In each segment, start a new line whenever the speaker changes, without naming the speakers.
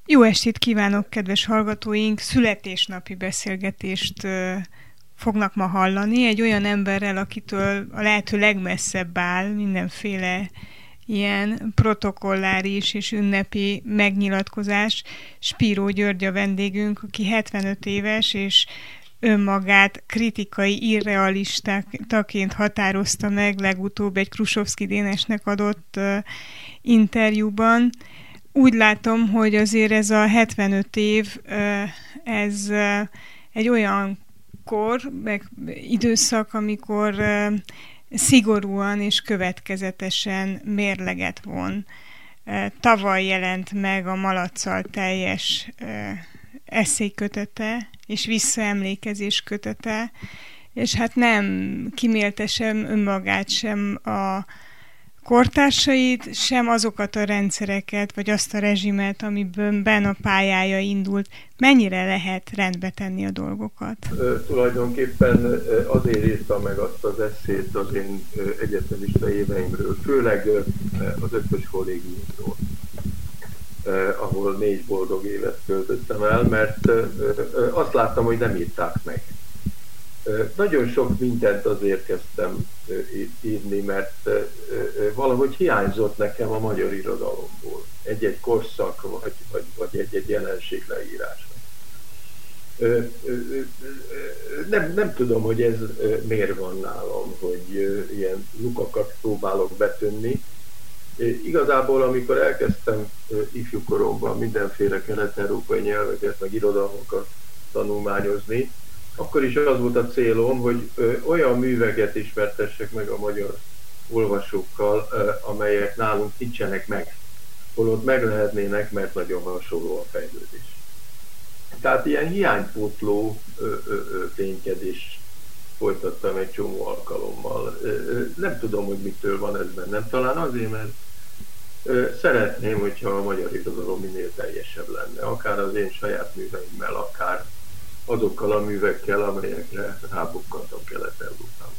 Jó estét kívánok, kedves hallgatóink! Születésnapi beszélgetést fognak ma hallani egy olyan emberrel, akitől a lehető legmesszebb áll mindenféle ilyen protokolláris és ünnepi megnyilatkozás. Spíró György a vendégünk, aki 75 éves, és önmagát kritikai irrealistaként határozta meg legutóbb egy Krusovszky Dénesnek adott interjúban. Úgy látom, hogy azért ez a 75 év, ez egy olyan kor, meg időszak, amikor szigorúan és következetesen mérleget von. Tavaly jelent meg a Malacccal teljes esszékötete és visszaemlékezés kötete, és hát nem kímélte sem önmagát, sem a kortársait, sem azokat a rendszereket, vagy azt a rezsimet, amiben a pályája indult. Mennyire lehet rendbe tenni a dolgokat?
Tulajdonképpen azért írtam meg azt az esszét az én egyetemista éveimről, főleg az ötös kollégiumról, ahol 4 boldog évet töltöttem el, mert azt láttam, hogy nem írták meg. Nagyon sok mindent azért kezdtem írni, mert valahogy hiányzott nekem a magyar irodalomból egy-egy korszak, vagy egy-egy jelenség leírása. Nem tudom, hogy ez miért van nálam, hogy ilyen lukakat próbálok betönni. Igazából, amikor elkezdtem ifjúkoromban mindenféle kelet-európai nyelveket, meg irodalmakat tanulmányozni, akkor is az volt a célom, hogy olyan műveket ismertessek meg a magyar olvasókkal, amelyek nálunk nincsenek meg, holott meg lehetnének, mert nagyon hasonló a fejlődés. Tehát ilyen hiánypótló ténykedést folytattam egy csomó alkalommal. Nem tudom, hogy mitől van ez bennem. Talán azért, mert szeretném, hogyha a magyar irodalom minél teljesebb lenne. Akár az én saját műveimmel, akár azokkal a művekkel, amelyekre rábukkantam Kelet-Európában.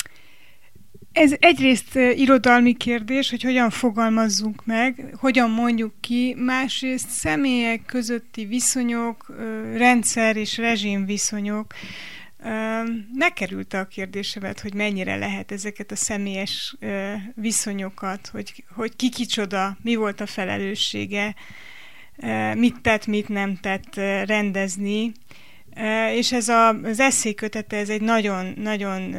Ez egyrészt irodalmi kérdés, hogy hogyan fogalmazzunk meg, hogyan mondjuk ki, másrészt személyek közötti viszonyok, rendszer és rezsim viszonyok. Megkerülte a kérdésemet, hogy mennyire lehet ezeket a személyes viszonyokat, hogy ki kicsoda, mi volt a felelőssége, mit tett, mit nem tett rendezni. És ez az esszékötete, ez egy nagyon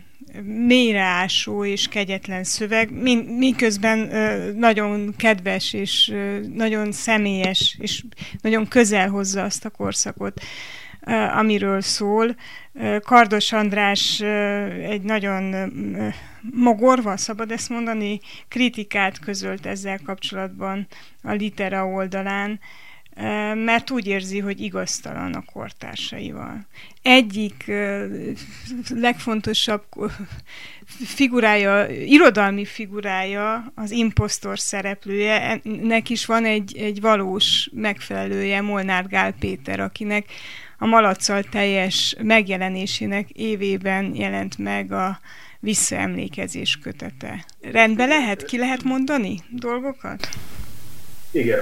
mélyreásó és kegyetlen szöveg, miközben nagyon kedves és nagyon személyes, és nagyon közel hozza azt a korszakot, amiről szól. Kardos András egy nagyon mogorva, szabad ezt mondani, kritikát közölt ezzel kapcsolatban a Litera oldalán, mert úgy érzi, hogy igaztalan a kortársaival. Egyik legfontosabb figurája, irodalmi figurája, az imposztor szereplője, ennek is van egy valós megfelelője, Molnár Gál Péter, akinek a Malacccal teljes megjelenésének évében jelent meg a visszaemlékezés kötete. Rendben lehet? Ki lehet mondani dolgokat?
Igen,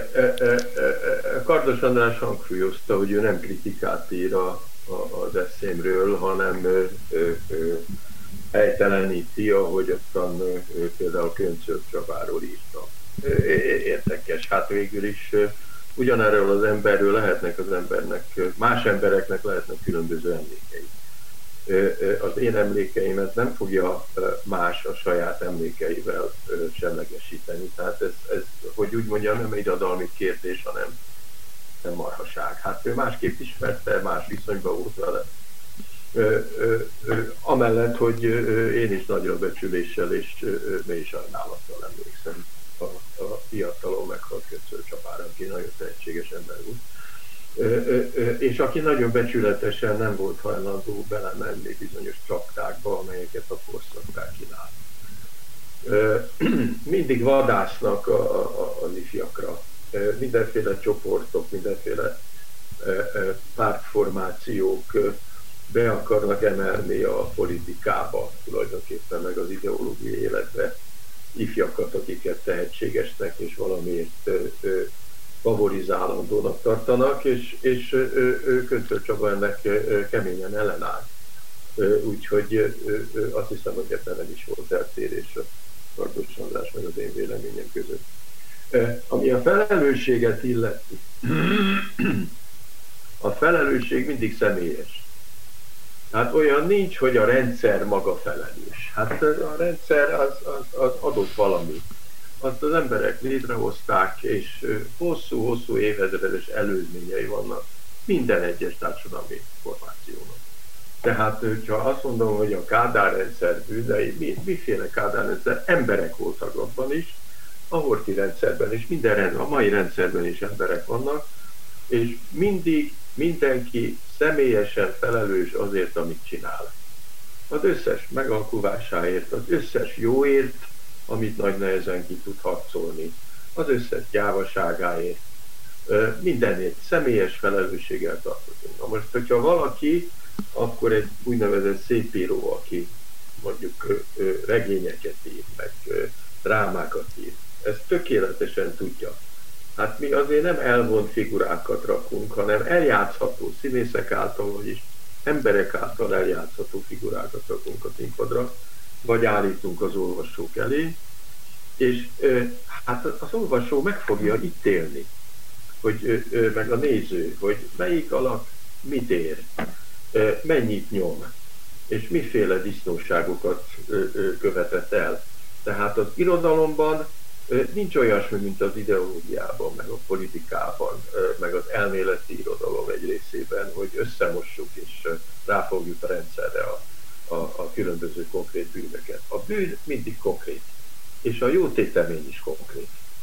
Kardos András hangsúlyozta, hogy ő nem kritikát ír az eszémről, hanem helyteleníti, ahogy aztán például Köncöl Csabáról írta. Érdekes, hát végül is ugyanerről az emberről lehetnek az embernek, más embereknek lehetnek különböző emlékei. Az én emlékeimet nem fogja más a saját emlékeivel semlegesíteni. Tehát ez, hogy úgy mondjam, nem egy irodalmi kérdés, hanem marhaság. Hát ő másképp ismerte, más viszonyban volt vele. Amellett, hogy én is nagyra becsüléssel és mély sajnálattal emlékszem a fiatalon meghalt Köncöl Csabára, aki nagyon tehetséges ember volt. És aki nagyon becsületesen nem volt hajlandó belemenni bizonyos csapdákba, amelyeket a korszak kínál. Mindig vadásznak az ifjakra. Mindenféle csoportok, mindenféle pártformációk be akarnak emelni a politikába, tulajdonképpen meg az ideológiai életbe ifjakat, akiket tehetségesnek és valamiért favorizálandónak tartanak, és Köntör Csaba ennek keményen ellenáll. Úgyhogy azt hiszem, hogy ebben nem is volt eltérés a Kardos András meg az én véleményem között. Ami a felelősséget illeti, a felelősség mindig személyes. Hát olyan nincs, hogy a rendszer maga felelős. Hát a rendszer az adott valami. Azt az emberek létrehozták, és hosszú-hosszú évezredes előzményei vannak minden egyes társadalmi formációnak. Tehát, ha azt mondom, hogy a Kádár rendszer bűnei, miféle Kádár rendszer? Emberek voltak abban is, a Horthy rendszerben is, a mai rendszerben is emberek vannak, és mindig mindenki személyesen felelős azért, amit csinál. Az összes megalkuvásáért, az összes jóért, amit nagy nehezen ki tud harcolni, az összes gyávaságáért, mindenért személyes felelősséggel tartozunk. Na most, hogyha valaki, akkor egy úgynevezett szépíró, aki mondjuk regényeket ír, meg drámákat ír, ezt tökéletesen tudja. Hát mi azért nem elvont figurákat rakunk, hanem eljátszható színészek által, vagyis emberek által eljátszható figurákat rakunk a színpadra, vagy állítunk az olvasók elé, és hát az olvasó meg fogja ítélni, hogy, meg a néző, hogy melyik alak mit ér, mennyit nyom, és miféle disznóságokat követett el. Tehát az irodalomban nincs olyasmi, mint az ideológiában, meg a politikában, meg az elméleti irodalom egy részében, hogy összemossuk és ráfogjuk a rendszerre a különböző konkrét bűnöket. A bűn mindig konkrét, és a jó tétemény is konkrét.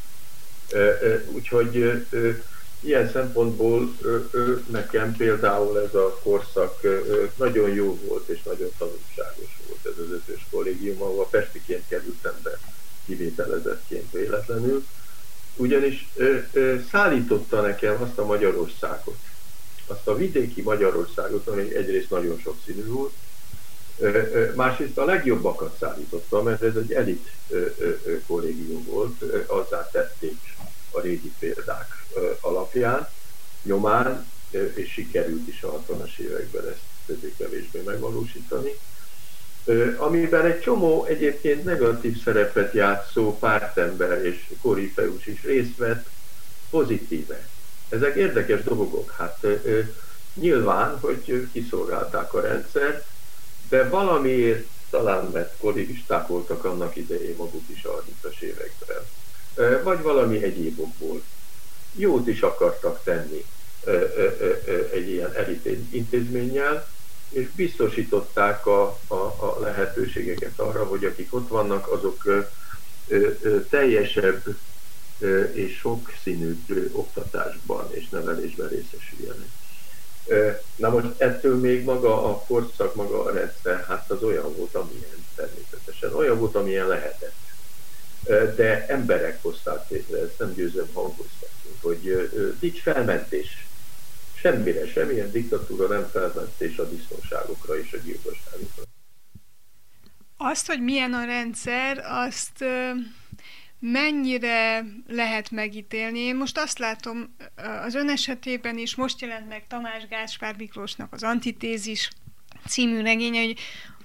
Úgyhogy ilyen szempontból nekem például ez a korszak nagyon jó volt, és nagyon tanulságos volt ez az 5-ös kollégium, ahol pestiként kerültem be kivételezettként véletlenül, ugyanis szállította nekem azt a Magyarországot, azt a vidéki Magyarországot, ami egyrészt nagyon sokszínű volt, másrészt a legjobbakat szállította, mert ez egy elit kollégium volt, azzá tették a régi példák alapján, nyomán, és sikerült is a 60-as években ezt többé-kevésbé megvalósítani, amiben egy csomó egyébként negatív szerepet játszó pártember és korifeus is részt vett pozitíve. Ezek érdekes dolgok. Hát nyilván, hogy kiszolgálták a rendszert, de valamiért talán mert kollégisták voltak annak idején maguk is a 30-as években. Vagy valami egyéb okból. Jót is akartak tenni egy ilyen elit intézménnyel, és biztosították a lehetőségeket arra, hogy akik ott vannak, azok teljesebb és sokszínűbb oktatásban és nevelésben részesüljenek. Na most ettől még maga a korszak, maga a rendszer, hát az olyan volt, amilyen természetesen, olyan volt, amilyen lehetett. De emberek hozták létre, ezt nem győzöm hangoztatni, hogy nincs felmentés. Semmire, semmilyen diktatúra nem felmentés a disznóságokra és a gyilkosságokra.
Azt, hogy milyen a rendszer, azt mennyire lehet megítélni. Én most azt látom az ön esetében is, most jelent meg Tamás Gáspár Miklósnak az Antitézis című regénye, hogy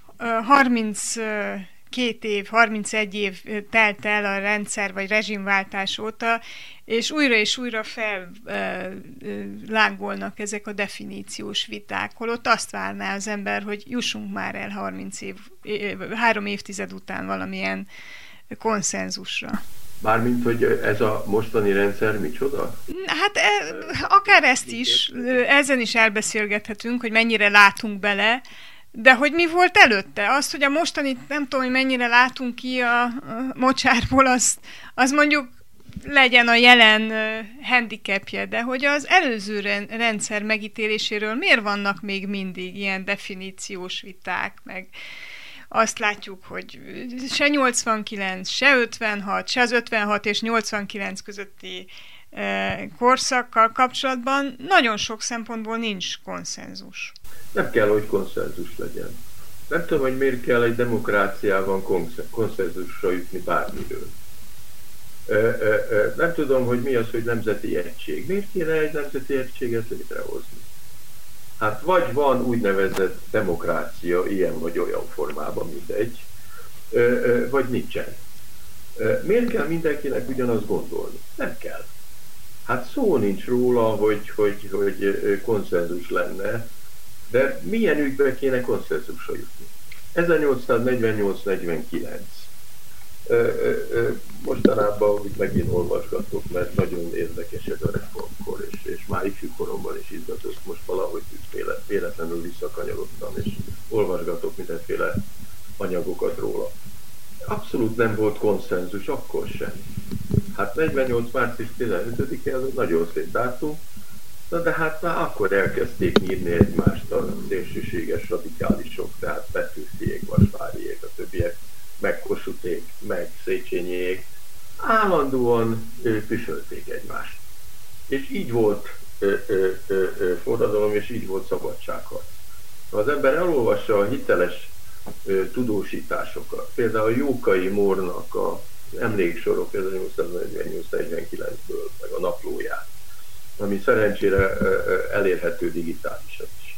31 év telt el a rendszer vagy rezsimváltás óta, és újra fellángolnak ezek a definíciós viták, holott azt várná az ember, hogy jussunk már el 3 évtized után valamilyen konszenzusra.
Mármint, hogy ez a mostani rendszer micsoda?
Hát akár ezt is, ezen is elbeszélgethetünk, hogy mennyire látunk bele, de hogy mi volt előtte? Az, hogy a mostani, nem tudom, hogy mennyire látunk ki a mocsárból, az mondjuk legyen a jelen handicapje, de hogy az előző rendszer megítéléséről miért vannak még mindig ilyen definíciós viták, meg azt látjuk, hogy se 89, se 56, se az 56 és 89 közötti korszakkal kapcsolatban nagyon sok szempontból nincs konszenzus.
Nem kell, hogy konszenzus legyen. Nem tudom, hogy miért kell egy demokráciában konszenzusra jutni bármiről. Nem tudom, hogy mi az, hogy nemzeti egység. Miért kéne egy nemzeti egységet létrehozni? Hát vagy van úgynevezett demokrácia ilyen vagy olyan formában, mindegy, vagy nincsen. Miért kell mindenkinek ugyanazt gondolni? Nem kell. Hát szó nincs róla, hogy konszenzus lenne, de milyen ügyben kéne konszenzusra jutni? 1848-49. Mostanában úgy megint olvasgatok, mert nagyon érdekes ez a reformkor, és már ifjú koromban is izgatott, most valahogy véletlenül visszakanyarodtam, és olvasgatok mindenféle anyagokat róla. Abszolút nem volt konszenzus, akkor sem. Hát 48. március 15-e az egy nagyon szép dátum, de hát már akkor elkezdték nyírni egymást a szélsőséges radikálisok, tehát Petőfiék, Vasváriék, a többiek, meg Kossuthték, meg Széchenyiék, állandóan püsölték egymást. És így volt forradalom, és így volt szabadságharc. Ha az ember elolvassa a hiteles tudósításokat, például a Jókai Mórnak az emléksorok 1848-49-ből, meg a naplóját, ami szerencsére elérhető digitálisan is.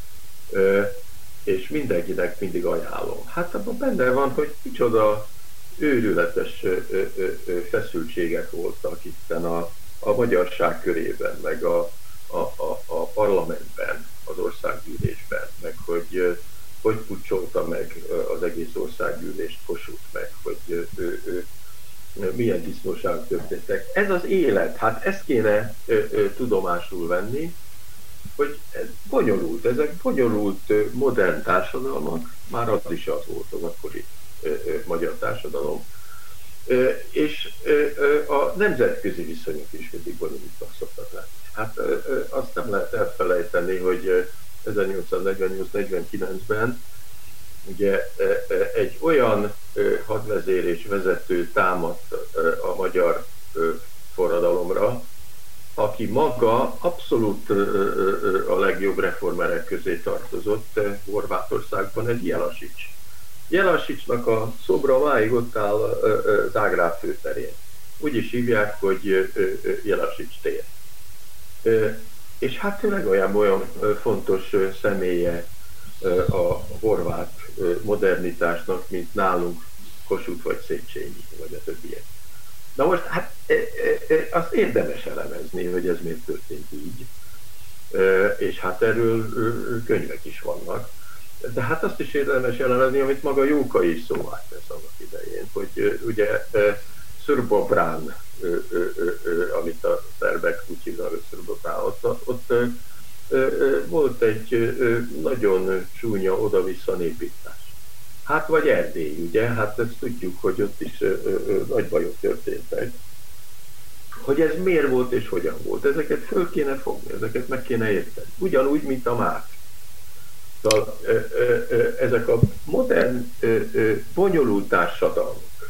És mindenkinek mindig ajánlom. Hát abban benne van, hogy micsoda őrületes feszültségek voltak itten a magyarság körében, meg a parlamentben, az országgyűlésben, meg hogy pucsolta meg az egész országgyűlést Kossuth, meg hogy milyen disznóságok történtek. Ez az élet, hát ezt kéne tudomásul venni, hogy ez bonyolult, ezek bonyolult modern társadalmak, már az is az volt az akkori magyar társadalom, és a nemzetközi viszonyok is mindig bonyolultak szoktak lenni. Hát azt nem lehet elfelejteni, hogy 1848-49-ben ugye egy olyan hadvezér és vezető támadt a magyar forradalomra, aki maga abszolút a legjobb reformerek közé tartozott Horvátországban, egy Jelačić. Jelačićnak a szobra máig ott áll Zágráb főterén. Úgy is hívják, hogy Jelačić tér. És hát tényleg olyan fontos személye a horvát modernitásnak, mint nálunk Kossuth vagy Széchenyi, vagy a többiek. Na most, hát azt érdemes elemezni, hogy ez miért történt így, és hát erről könyvek is vannak. De hát azt is érdemes elemezni, amit maga Jókai is szóvá tesz annak idején, hogy ugye Srbobrán, amit a szerbek úgy hívnak, hogy Srbobrán, ott volt egy nagyon csúnya oda-vissza népírtás. Hát vagy Erdély, ugye? Hát ezt tudjuk, hogy ott is nagy bajok történtek. Hogy ez miért volt és hogyan volt. Ezeket föl kéne fogni, ezeket meg kéne érteni. Ugyanúgy, mint a mák. Szóval, ezek a modern, bonyolult társadalmak,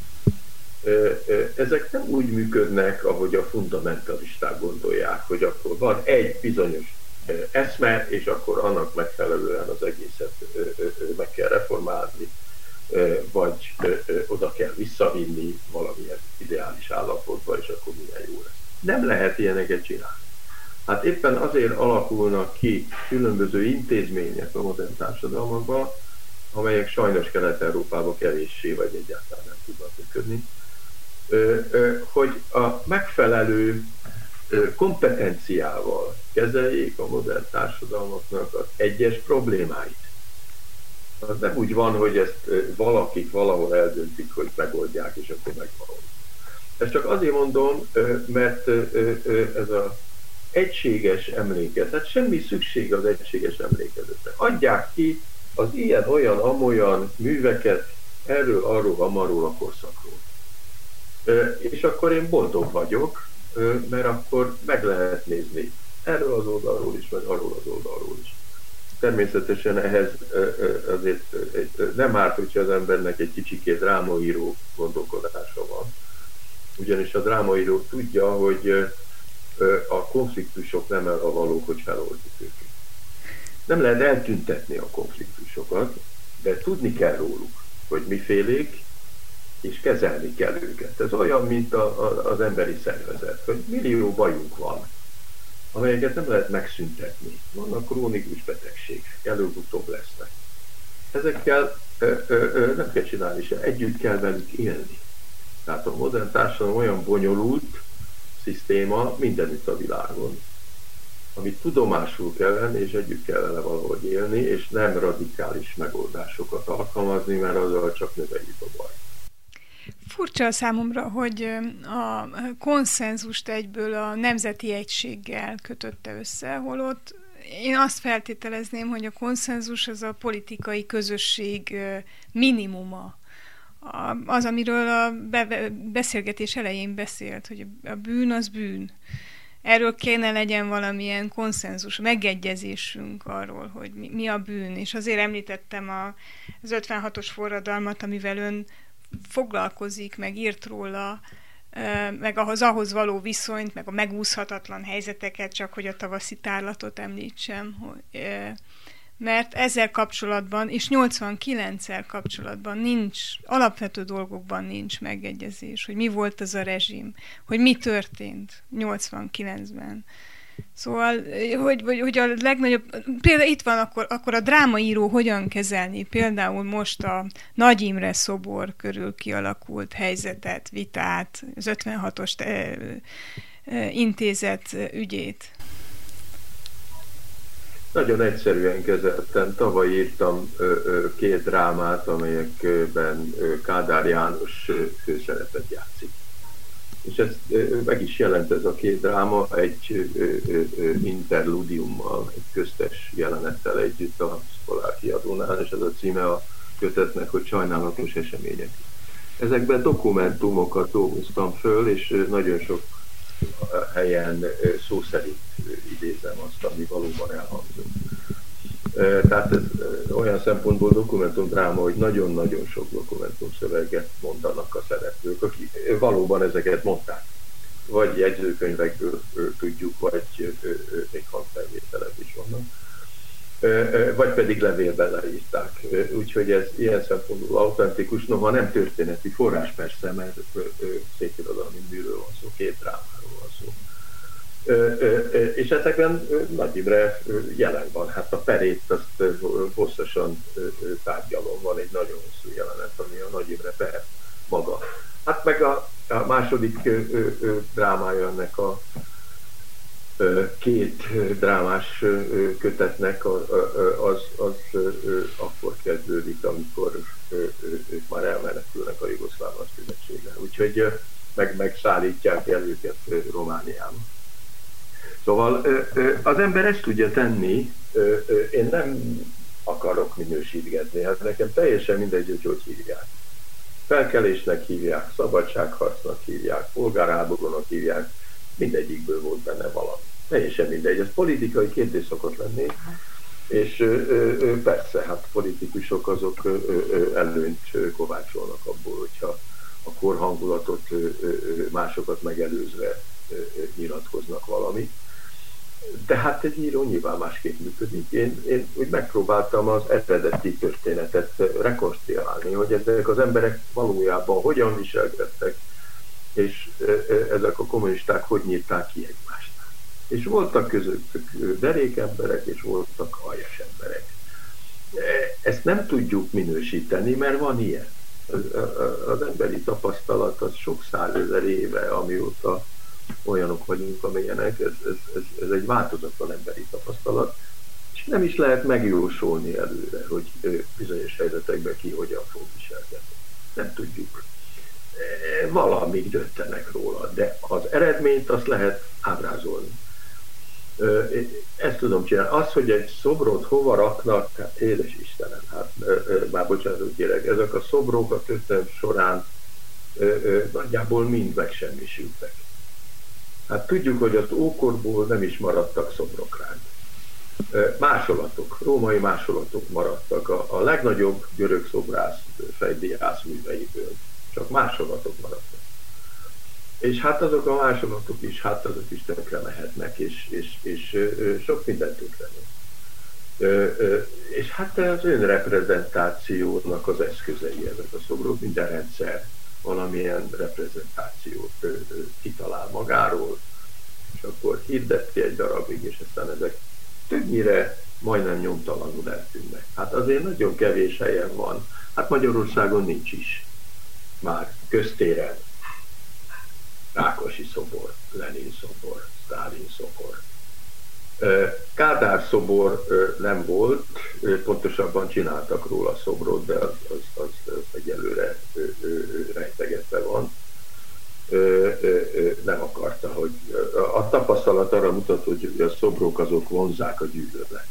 ezek nem úgy működnek, ahogy a fundamentalisták gondolják, hogy akkor van egy bizonyos eszme, és akkor annak megfelelően az egészet meg kell reformálni, vagy oda kell visszavinni valamilyen ideális állapotba, és akkor minden jó lesz. Nem lehet ilyeneket csinálni. Hát éppen azért alakulnak ki különböző intézmények a modern társadalmakban, amelyek sajnos Kelet-Európában kevéssé vagy egyáltalán nem tudnak működni, hogy a megfelelő kompetenciával kezeljék a modern társadalmaknak az egyes problémáit. Az nem úgy van, hogy ezt valakik valahol eldöntik, hogy megoldják, és akkor megvalósul. Ezt csak azért mondom, mert ez az egységes emlékezet, tehát semmi szükség az egységes emlékezetre. Adják ki az ilyen, olyan, amolyan műveket erről, arról, amarról a korszakról. És akkor én boldog vagyok, mert akkor meg lehet nézni erről az oldalról is, vagy arról az oldalról is. Természetesen ehhez azért nem árt, hogyha az embernek egy kicsikét drámaíró gondolkodása van. Ugyanis a drámaíró tudja, hogy a konfliktusok nem arra valók, hogy feloldjuk őket. Nem lehet eltüntetni a konfliktusokat, de tudni kell róluk, hogy mifélék, és kezelni kell őket. Ez olyan, mint az emberi szervezet, hogy millió bajunk van, amelyeket nem lehet megszüntetni. Vannak krónikus betegségek, előbb-utóbb lesznek. Ezekkel nem kell csinálni sem, együtt kell velük élni. Tehát a modern társadalom olyan bonyolult szisztéma mindenütt a világon, amit tudomásul kell venni, és együtt kell vele valahogy élni, és nem radikális megoldásokat alkalmazni, mert azzal csak növeljük a bajt.
Furcsa számomra, hogy a konszenzust egyből a nemzeti egységgel kötötte össze, holott én azt feltételezném, hogy a konszenzus az a politikai közösség minimuma. Az, amiről a beszélgetés elején beszélt, hogy a bűn az bűn. Erről kéne legyen valamilyen konszenzus, megegyezésünk arról, hogy mi a bűn. És azért említettem az 56-os forradalmat, amivel ön foglalkozik, meg írt róla, meg ahhoz való viszonyt, meg a megúszhatatlan helyzeteket, csak hogy a tavaszi tárlatot említsem, mert ezzel kapcsolatban, és 89-el kapcsolatban alapvető dolgokban nincs megegyezés, hogy mi volt az a rezsim, hogy mi történt 89-ben. Szóval, hogy a legnagyobb, például itt van akkor a drámaíró hogyan kezelni például most a Nagy Imre szobor körül kialakult helyzetet, vitát, az 56-os intézet ügyét.
Nagyon egyszerűen kezeltem. Tavaly írtam 2 drámát, amelyekben Kádár János főszerepet játszik. És ez meg is jelent ez a 2 dráma egy interludiummal, egy köztes jelenettel együtt a Szkolár kiadónál, és ez a címe a kötetnek, hogy Sajnálatos események. Ezekben dokumentumokat dolgoztam föl, és nagyon sok helyen szó szerint idézem azt, ami valóban elhangzott. Tehát ez olyan szempontból dokumentumdráma, hogy nagyon-nagyon sok dokumentumszöveget mondanak a szereplők, akik valóban ezeket mondták. Vagy jegyzőkönyvekből tudjuk, vagy még hangfelvételek is vannak. Vagy pedig levélben leírták. Úgyhogy ez ilyen szempontból autentikus, noha nem történeti forrás persze, mert szépirodalmi műről van szó, 2 drámáról van szó. És ezekben Nagy Imre jelen van. Hát a perét azt hosszasan tárgyalom, van egy nagyon hosszú jelenet, ami a Nagy Imre per maga. Hát meg a második drámája ennek a 2 drámás kötetnek az akkor kezdődik, amikor ők már elmenekülnek a jugoszláv nagykövetségre. Úgyhogy megszállítják el őket Romániába. Szóval az ember ezt tudja tenni, én nem akarok minősítgetni, hát nekem teljesen mindegy, hogy hívják. Felkelésnek hívják, szabadságharcnak hívják, polgárháborúnak hívják, mindegyikből volt benne valami. Teljesen mindegy, ez politikai kérdés szokott lenni, és persze, hát politikusok azok előnyt kovácsolnak abból, hogyha a korhangulatot másokat megelőzve nyilatkoznak valamit. De hát egy író nyilván másképp működik. Én úgy megpróbáltam az eredeti történetet rekonstruálni, hogy ezek az emberek valójában hogyan viselkedtek, és ezek a kommunisták hogy nyírták ki egymást. És voltak közöttük derék emberek, és voltak aljas emberek. Ezt nem tudjuk minősíteni, mert van ilyen. Az emberi tapasztalat az sok százezer éve, amióta olyanok vagyunk, amilyenek, ez egy változatlan emberi tapasztalat, és nem is lehet megjósolni előre, hogy bizonyos helyzetekben ki hogyan fog viselkedni. Nem tudjuk. Valamik döntenek róla, de az eredményt azt lehet ábrázolni. Ezt tudom csinálni. Az, hogy egy szobrot hova raknak, hát édes Istenem, hát már bocsánatot kérek, ezek a szobrok a történelem során nagyjából mind megsemmisültek. Hát tudjuk, hogy az ókorból nem is maradtak szobrok ránk. Másolatok, római másolatok maradtak. A legnagyobb görög szobrász Fejdiász műveiből csak másolatok maradtak. És hát azok a másolatok is, hát azok is tönkre mehetnek, és sok mindent tönkre mehet. És hát az önreprezentációnak az eszközei ezek a szobrok, minden rendszer valamilyen reprezentációt kitalál magáról, és akkor hirdeti egy darabig, és aztán ezek többnyire majdnem nyomtalanul eltűnnek. Hát azért nagyon kevés helyen van. Hát Magyarországon nincs is. Már köztéren Rákosi szobor, Lenin szobor, Sztálin szobor. Kádár szobor nem volt, pontosabban csináltak róla szobrot, de az egyelőre rejtegetve van. Nem akarta, hogy a tapasztalat arra mutat, hogy a szobrok azok vonzák a gyűlölet.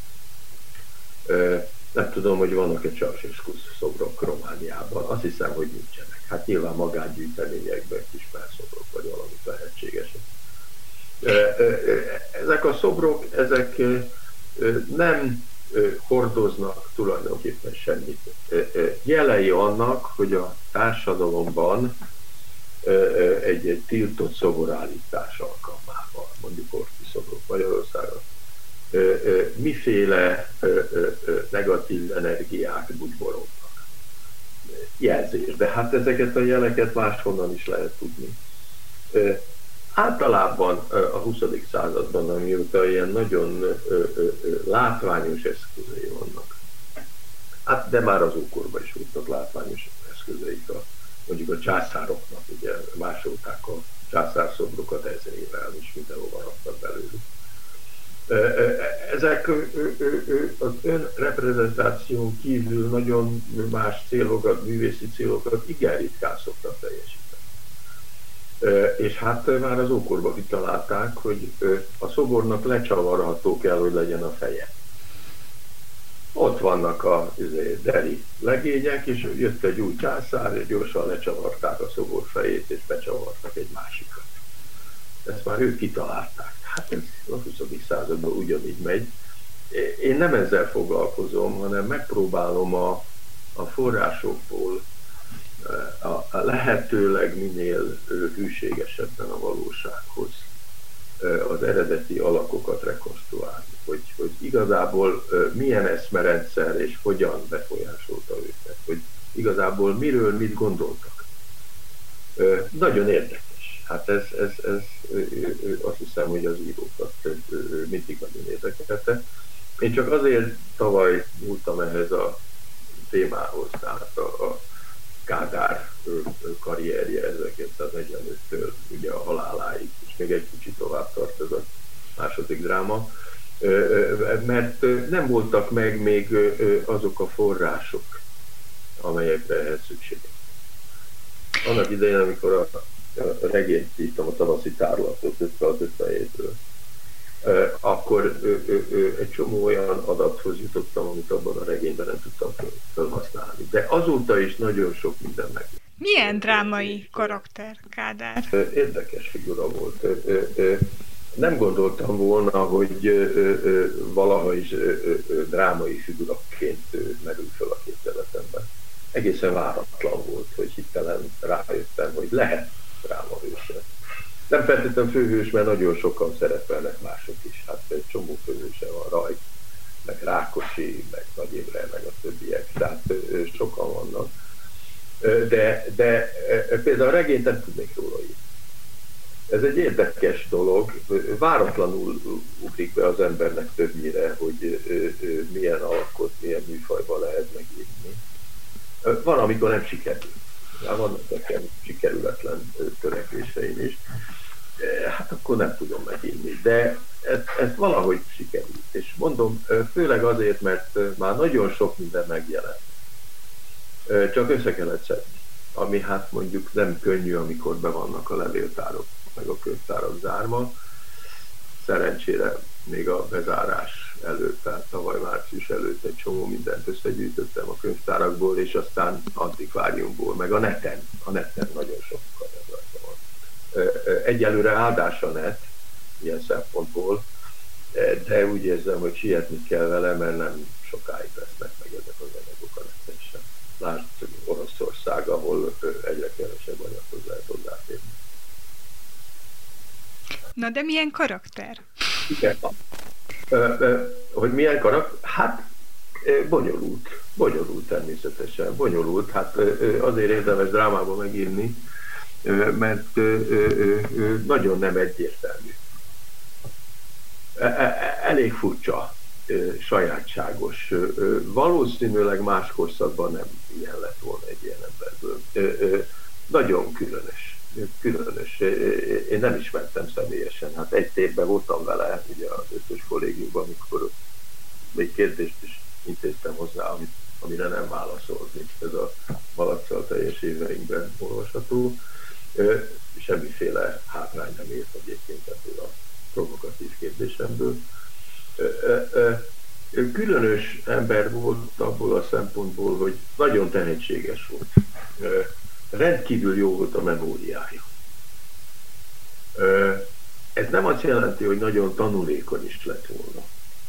Nem tudom, hogy vannak-e Ceausescu szobrok Romániában. Azt hiszem, hogy nincsenek. Hát nyilván magángyűjteményekben kis szobrok, vagy valami lehetségesek. Ezek a szobrok, ezek nem hordoznak tulajdonképpen semmit. Jelei annak, hogy a társadalomban egy tiltott szoborállítás alkalmával, mondjuk Orti szobrok Magyarországon, miféle negatív energiák bujborognak. Jelzés, de hát ezeket a jeleket máshonnan is lehet tudni. Általában a 20. században, amióta ilyen nagyon látványos eszközei vannak, hát de már az ókorban is voltak látványos eszközeik, mondjuk a császároknak, ugye másolták a császárszobrokat ezrével, és mindenhova raktak belőlük. Ezek az önreprezentáción kívül nagyon más célokat, művészi célokat igen ritkán szoktak teljesíteni. És hát már az ókorban kitalálták, hogy a szobornak lecsavarható kell, hogy legyen a feje. Ott vannak a deli legények, és jött egy új császár, és gyorsan lecsavarták a szobor fejét, és becsavartak egy másikat. Ezt már ők kitalálták. Hát ez a 20. században ugyanígy megy. Én nem ezzel foglalkozom, hanem megpróbálom a forrásokból a lehetőleg minél hűségesebben a valósághoz az eredeti alakokat rekonstruálni, hogy igazából milyen eszmerendszer és hogyan befolyásolta őket, hogy igazából miről mit gondoltak. Nagyon érdekes. Hát ez azt hiszem, hogy az írókat mindig nagyon érdekelte. Én csak azért tavaly nyúltam ehhez a témához, tehát a Kádár karrierje 1945-től ugye a haláláig, és még egy kicsit tovább tart ez a második dráma, mert nem voltak meg még azok a források, amelyekre ehhez szükség. Annak idején, amikor a regényt írtam, a tavaszi tárlatot 57-ről, akkor egy csomó olyan adathoz jutottam, amit abban a regényben nem tudtam felhasználni. De azóta is nagyon sok minden meg.
Milyen drámai karakter Kádár?
Érdekes figura volt. Nem gondoltam volna, hogy valaha is drámai figuraként merül fel a képzeletemben. Egészen váratlan volt, hogy hirtelen rájöttem, hogy lehet drámahőse. Nem feltétlenül főhős, mert nagyon sokan szerepelnek mások is. Hát egy csomó főhőse van, Rajk, meg Rákosi, meg Nagy Imre, meg a többiek. Tehát sokan vannak. De például a regényt nem tudnék róla írni. Ez egy érdekes dolog. Váratlanul ugrik be az embernek többnyire, hogy milyen alakot, milyen műfajban lehet megírni. Van, amikor nem sikerül. Vannak nekem sikerületlen törekvéseim is. Hát akkor nem tudom megírni. De ez valahogy sikerült. És mondom, főleg azért, mert már nagyon sok minden megjelent. Csak össze kellett szedni. Ami hát mondjuk nem könnyű, amikor be vannak a levéltárok, meg a könyvtárak zárva. Szerencsére még a bezárás előtt, tehát tavaly március előtt egy csomó mindent összegyűjtöttem a könyvtárakból, és aztán antikváriumból, meg a neten. A neten nagyon sok rajta van. Egyelőre áldás a net, ilyen szempontból, de úgy érzem, hogy sietni kell vele, mert nem sokáig lesznek meg ezek az anyagok a neten sem. Lásd Oroszország, ahol egyre kevesebb anyaghoz lehet hozzáférni.
Na, de milyen karakter?
Igen. Hogy milyen karakter? Hát Bonyolult természetesen, bonyolult. Hát azért érdemes drámába megírni, mert nagyon nem egyértelmű. Elég furcsa, sajátságos. Valószínűleg más korszakban nem ilyen lett volna egy ilyen emberből. Nagyon különös. Én nem ismertem személyesen. Hát egy térben voltam vele, ugye az 5-ös kollégiumban, amikor még kérdést is intéztem hozzá, amire nem válaszolt, mint ez a Malacccal teljes éveinkben olvasható. Semmiféle hátrány nem ért egyébként ebből a provokatív kérdésemből. Különös ember volt abból a szempontból, hogy nagyon tehetséges volt. Rendkívül jó volt a memóriája. Ez nem azt jelenti, hogy nagyon tanulékony is lett volna.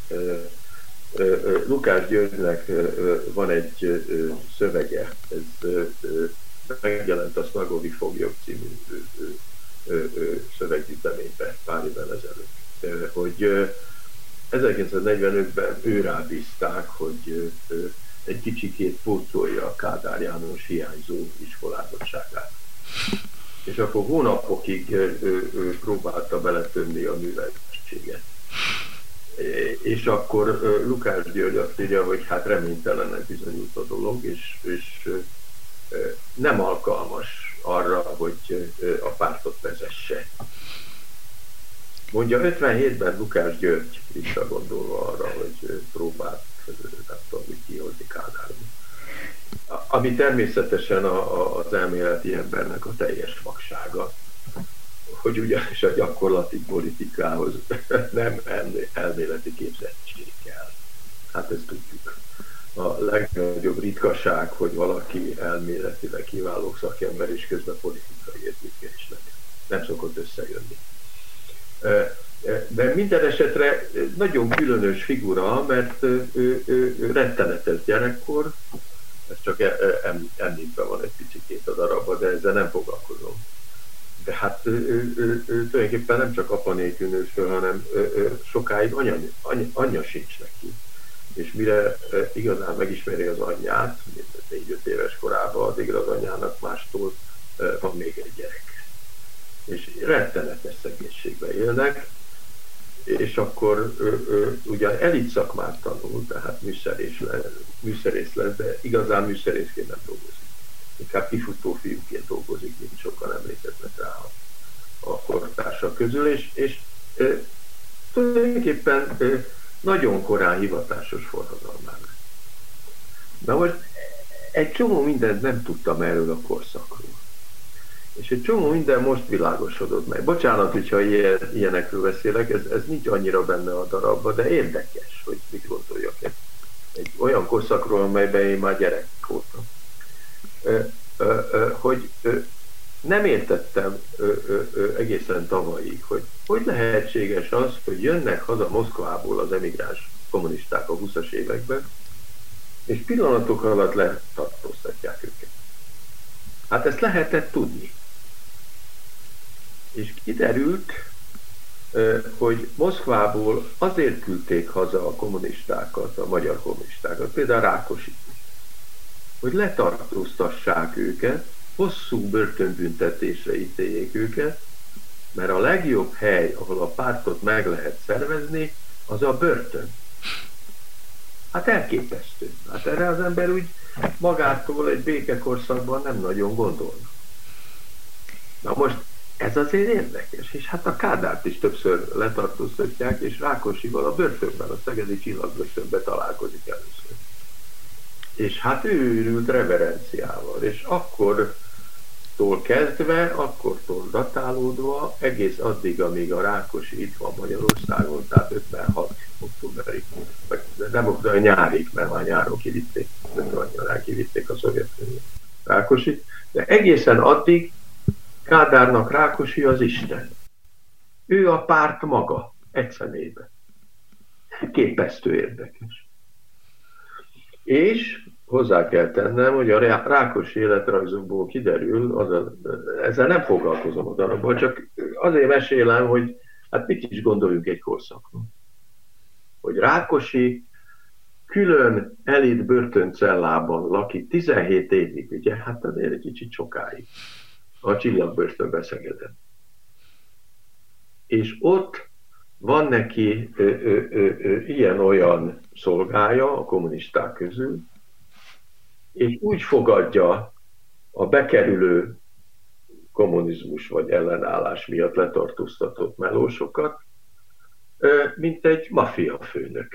Lukács Györgynek van egy szövege, ez megjelent a Sznagovi Foglyok című szöveggyűjteményben pár évvel ezelőtt, hogy 1945-ben őrá bízták, hogy egy kicsikét pótolja a Kádár János hiányzó iskolázottságát. És akkor hónapokig próbálta beletönni a műveltséget. És akkor Lukács György azt írja, hogy hát reménytelennek bizonyult a dolog, és nem alkalmas arra, hogy a pártot vezesse. Mondja 57-ben Lukács György visszagondolva arra, hogy próbált, nem tudom, mit kihozni Kádárban. Ami természetesen az elméleti embernek a teljes vaksága, hogy ugyanis a gyakorlati politikához nem elméleti képzettség kell. Hát ezt tudjuk. A legnagyobb ritkaság, hogy valaki elméletileg kiváló szakember és közben politikai értéke is legyen. Nem szokott összejönni. De minden esetre nagyon különös figura, mert ő rettenetes gyerekkor, ez csak említve van egy picikét a darabban, de ezzel nem foglalkozom. De hát tulajdonképpen nem csak apa nélkül nőtt föl, hanem sokáig anyja sincs neki. És mire igazán megismeri az anyját, 4-5 éves korában, addigra az anyjának mástól van még egy gyerek. És rettenetes szegénységben élnek, és akkor ugye elit szakmát tanul, tehát műszerész lesz, de igazán műszerészként nem dolgozik. Inkább kifutó fiúként dolgozik, mint sokan emlékeznek rá a kortársak közül, és tulajdonképpen nagyon korán hivatásos forradalmár. Na most egy csomó mindent nem tudtam erről a korszakról. És egy csomó minden most világosodott meg. Bocsánat, hogyha ilyenekről beszélek, ez nincs annyira benne a darabban, de érdekes, hogy mit gondoljak egy olyan korszakról, amelyben én már gyerek voltam. Hogy nem értettem egészen tavalyig, hogy lehetséges az, hogy jönnek haza Moszkvából az emigráns kommunisták a 20-as években, és pillanatok alatt letartóztatják őket. Hát ezt lehetett tudni. És kiderült, hogy Moszkvából azért küldték haza a kommunistákat, a magyar kommunistákat, például Rákosit, hogy letartóztassák őket, hosszú börtönbüntetésre ítéljék őket, mert a legjobb hely, ahol a pártot meg lehet szervezni, az a börtön. Hát elképesztő. Hát erre az ember úgy magától egy békekorszakban nem nagyon gondolna. Na most ez azért érdekes, és hát a Kádárt is többször letartóztatják, és Rákosival a börtönben, a szegedi csillagbörtönben találkozik először. És hát ő őrült reverenciával, és akkortól kezdve, akkortól datálódva, egész addig, amíg a Rákosi itt van Magyarországon, tehát 56 októberig, nem október, nyárig, mert már nyáron kivitték, nyarán kivitték a Szovjetunió Rákosit, de egészen addig Kádárnak Rákosi az Isten. Ő a párt maga, egy személyben. Képesztő érdekes. És hozzá kell tennem, hogy a Rákosi életrajzokból kiderül, ezzel nem foglalkozom a darabban, csak azért mesélem, hogy hát mit is gondoljunk egy korszakról. Hogy Rákosi külön elit börtöncellában lakik 17 évig, ugye, hát azért egy kicsit sokáig a csillagbörtönbe Szegeden. És ott van neki ilyen-olyan szolgája a kommunisták közül, és úgy fogadja a bekerülő kommunizmus vagy ellenállás miatt letartóztatott melósokat, mint egy maffia főnök.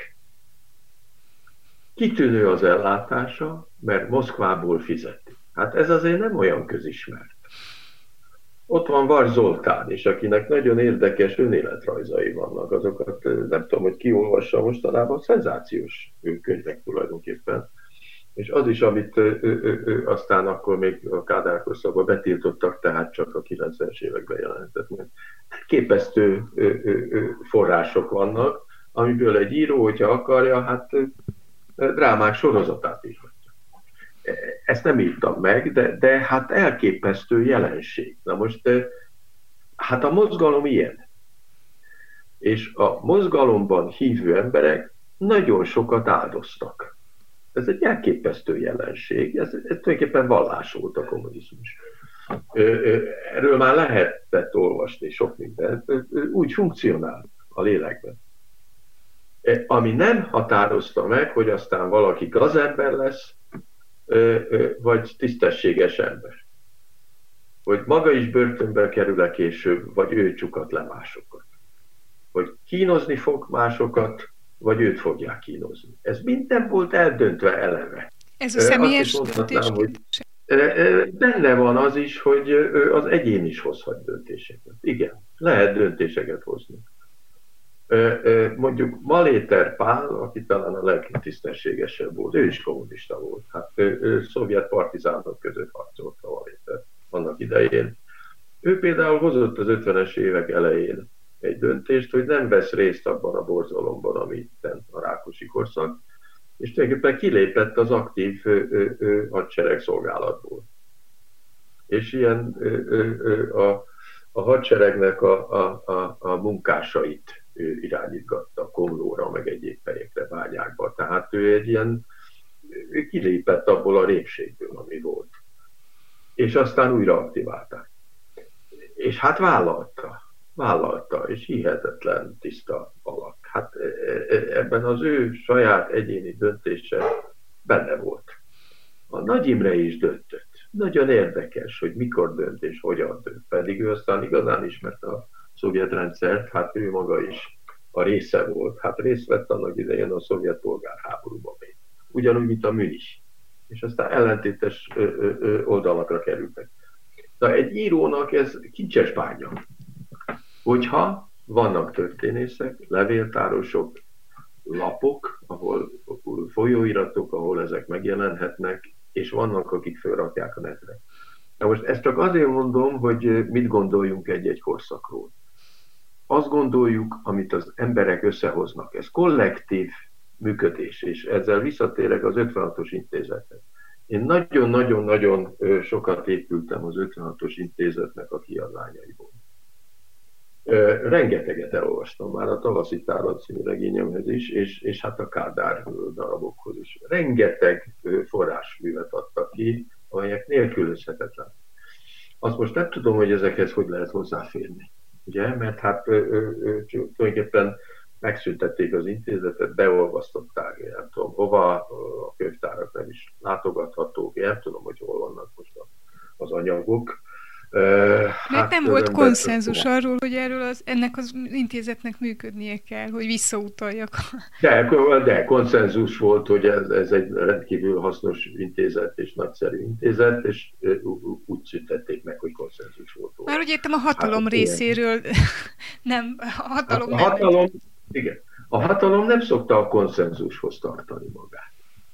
Kitűnő az ellátása, mert Moszkvából fizeti. Hát ez azért nem olyan közismert. Ott van Vas Zoltán is, akinek nagyon érdekes önéletrajzai vannak. Azokat nem tudom, hogy ki olvassa mostanában, szenzációs könyvek tulajdonképpen. És az is, amit aztán akkor még a Kádár korszakban betiltottak, tehát csak a 90-es években jelentett meg. Képesztő források vannak, amiből egy író, hogyha akarja, hát drámák sorozatát írhatja. Ezt nem írtam meg, de hát elképesztő jelenség. Na most, hát a mozgalom ilyen. És a mozgalomban hívő emberek nagyon sokat áldoztak. Ez egy elképesztő jelenség, ez tulajdonképpen vallás volt a kommunizmus. Erről már lehetett olvasni sok mindent, úgy funkcionál a lélekben. Ami nem határozta meg, hogy aztán valaki gazember lesz, vagy tisztességes ember. Hogy maga is börtönbe kerül-e később, vagy ő csukat le másokat. Hogy kínozni fog másokat, vagy őt fogják kínozni. Ez minden volt eldöntve eleve.
Ez a személyes döntés.
Benne van az is, hogy az egyén is hozhat döntéseket. Igen, lehet döntéseket hozni. Mondjuk Maléter Pál, aki talán a legtisztességesebb volt, ő is kommunista volt. Hát ő szovjet partizánok között harcolt a Maléter annak idején. Ő például hozott az 50-es évek elején egy döntést, hogy nem vesz részt abban a borzalomban, amit a Rákosi korszak, és tulajdonképpen kilépett az aktív hadsereg szolgálatból. És ilyen a hadseregnek a munkásait ő irányítgatta Komlóra, meg egyéb helyekre, bányákba. Tehát ő kilépett abból a répségből, ami volt. És aztán újra aktiválták. És hát vállalta, és hihetetlen tiszta alak. Hát ebben az ő saját egyéni döntése benne volt. A Nagy Imre is döntött. Nagyon érdekes, hogy mikor dönt és hogyan dönt. Pedig ő aztán igazán ismerte a szovjet rendszert, hát ő maga is a része volt. Hát részt vett annak idején a szovjet polgárháborúban még. Ugyanúgy, mint a Münich. És aztán ellentétes oldalakra kerültek. De egy írónak ez kincses bánya. Hogyha vannak történészek, levéltárosok, lapok, ahol folyóiratok, ahol ezek megjelenhetnek, és vannak, akik felrakják a netre. Na most ezt csak azért mondom, hogy mit gondoljunk egy-egy korszakról. Azt gondoljuk, amit az emberek összehoznak. Ez kollektív működés, és ezzel visszatérek az 56-os intézetet. Én nagyon-nagyon-nagyon sokat épültem az 56-os intézetnek a kiadványaiból. Rengeteget elolvastam már a Tavaszi Tárlat című regényemhez is, és hát a Kádár darabokhoz is. Rengeteg forrásművet adtak ki, amelyek nélkülözhetetlen. Azt most nem tudom, hogy ezekhez hogy lehet hozzáférni. Ugye? Mert hát tulajdonképpen megszüntették az intézetet, beolvasztották, nem tudom hova, a könyvtárak nem is látogathatók, nem tudom, hogy hol vannak most az anyagok.
Mert nem volt konszenzus arról, hogy ennek az intézetnek működnie kell, hogy visszautaljak.
De konszenzus volt, hogy ez egy rendkívül hasznos intézet és nagyszerű intézet, és úgy szüntették meg, hogy konszenzus volt.
Már úgy értem a hatalom részéről, nem, a hatalom
igen. A hatalom nem szokta a konszenzushoz tartani magát.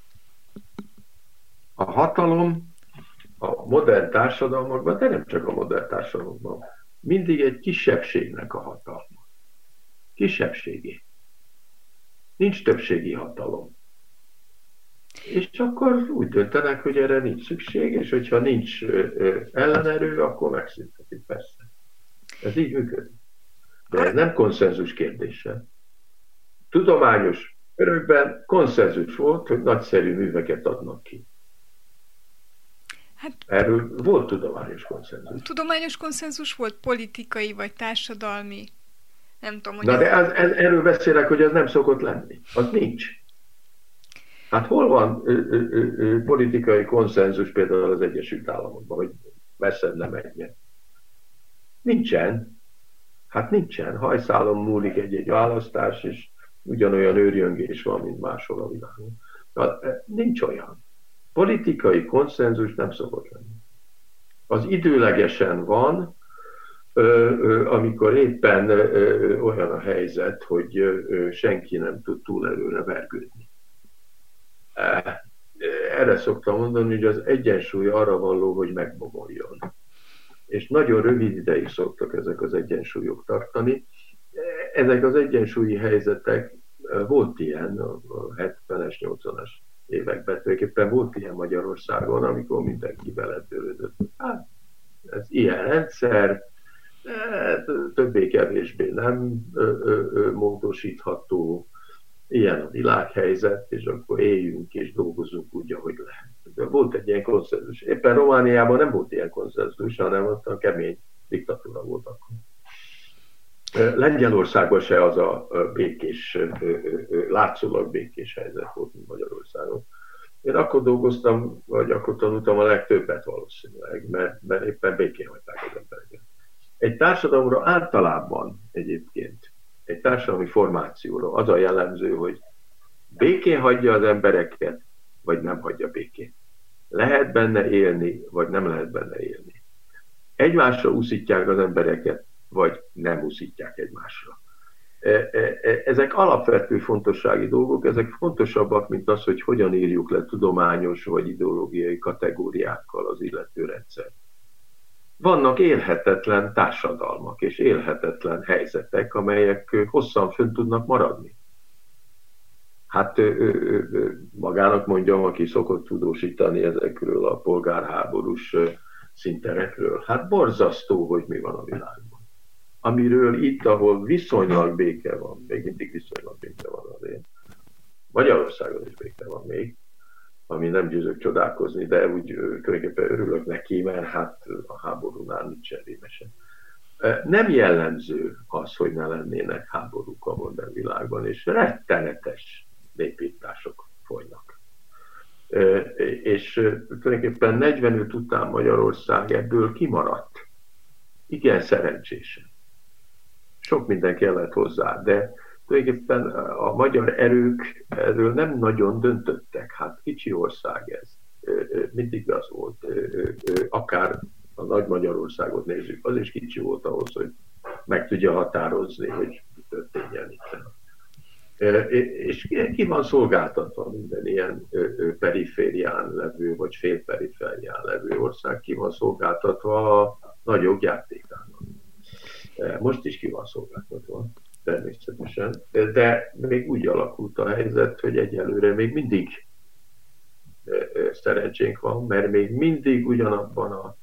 A hatalom a modern társadalmakban, de nem csak a modern társadalmakban, mindig egy kisebbségnek a hatalma. Kisebbségi. Nincs többségi hatalom. És akkor úgy döntenek, hogy erre nincs szükség, és hogyha nincs ellenerő, akkor megszüntetik, persze. Ez így működik. De ez nem konszenzus kérdése. Tudományos Örökben konszenzus volt, hogy nagyszerű műveket adnak ki.
Hát,
Erről volt tudományos konszenzus.
tudományos konszenzus volt, politikai vagy társadalmi? Nem tudom, hogy
Na de erről beszélek, hogy az nem szokott lenni. Az nincs. Hát hol van politikai konszenzus például az Egyesült Államokban, hogy messzebb nem menjen? Nincsen. Hát nincsen. Hajszálon múlik egy-egy választás, és ugyanolyan őrjöngés van, mint máshol a világon. Nincs olyan. Politikai konszenzus nem szokott lenni. Az időlegesen van, amikor éppen olyan a helyzet, hogy senki nem tud túl előre vergődni. Erre szoktam mondani, hogy az egyensúly arra való, hogy megbomoljon. És nagyon rövid ideig szoktak ezek az egyensúlyok tartani. Ezek az egyensúlyi helyzetek, volt ilyen a 70-es, 80-as években, tulajdonképpen volt ilyen Magyarországon, amikor mindenki beledőlődött. Hát, ez ilyen rendszer, többé-kevésbé nem módosítható, ilyen a világhelyzet, és akkor éljünk és dolgozunk úgy, ahogy lehet. De volt egy ilyen konszenzus. Éppen Romániában nem volt ilyen konszenzus, hanem ott a kemény diktatúra volt akkor. Lengyelországban se az a békés, látszólag békés helyzet volt, mint Magyarországon. Én akkor dolgoztam, vagy akkor tanultam a legtöbbet valószínűleg, mert éppen békén hagyták az embereket. Egy társadalomra általában egyébként, egy társadalmi formációra az a jellemző, hogy békén hagyja az embereket, vagy nem hagyja békén. Lehet benne élni, vagy nem lehet benne élni. Egymásra úszítják az embereket, vagy nem úszítják egymásra. Ezek alapvető fontossági dolgok, ezek fontosabbak, mint az, hogy hogyan írjuk le tudományos vagy ideológiai kategóriákkal az illető rendszer. Vannak élhetetlen társadalmak és élhetetlen helyzetek, amelyek hosszan fönn tudnak maradni. Hát magának mondjam, aki szokott tudósítani ezekről a polgárháborús szinterekről. Hát borzasztó, hogy mi van a világban. Amiről itt, ahol viszonylag béke van, még mindig viszonylag béke van azért. Magyarországon is béke van még, ami nem győzök csodálkozni, de úgy tulajdonképpen örülök neki, mert hát a háborúnál nincsen rémesen. Nem jellemző az, hogy ne lennének háborúk a modern világban, és rettenetes népírtások folynak. És tulajdonképpen 45 után Magyarország ebből kimaradt. Igen, szerencsésen. Sok minden kellett hozzá, de tulajdonképpen a magyar erők erről nem nagyon döntöttek. Hát kicsi ország ez. Mindig az volt. Akár a nagy Magyarországot nézzük, az is kicsi volt ahhoz, hogy meg tudja határozni, hogy mi történjen itt. És ki van szolgáltatva minden ilyen periférián levő, vagy félperiférián levő ország, ki van szolgáltatva a nagyobb játékának. Most is ki van szolgáltatva, természetesen, de még úgy alakult a helyzet, hogy egyelőre még mindig szerencsénk van, mert még mindig ugyanabban a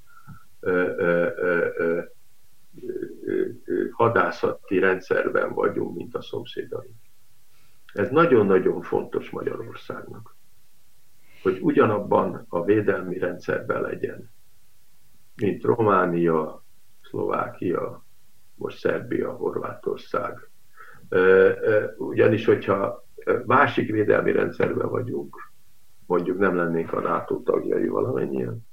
hadászati rendszerben vagyunk, mint a szomszédaink. Ez nagyon-nagyon fontos Magyarországnak, hogy ugyanabban a védelmi rendszerben legyen, mint Románia, Szlovákia, most Szerbia, Horvátország. Ugyanis, hogyha másik védelmi rendszerben vagyunk, mondjuk nem lennénk a NATO tagjai valamennyien,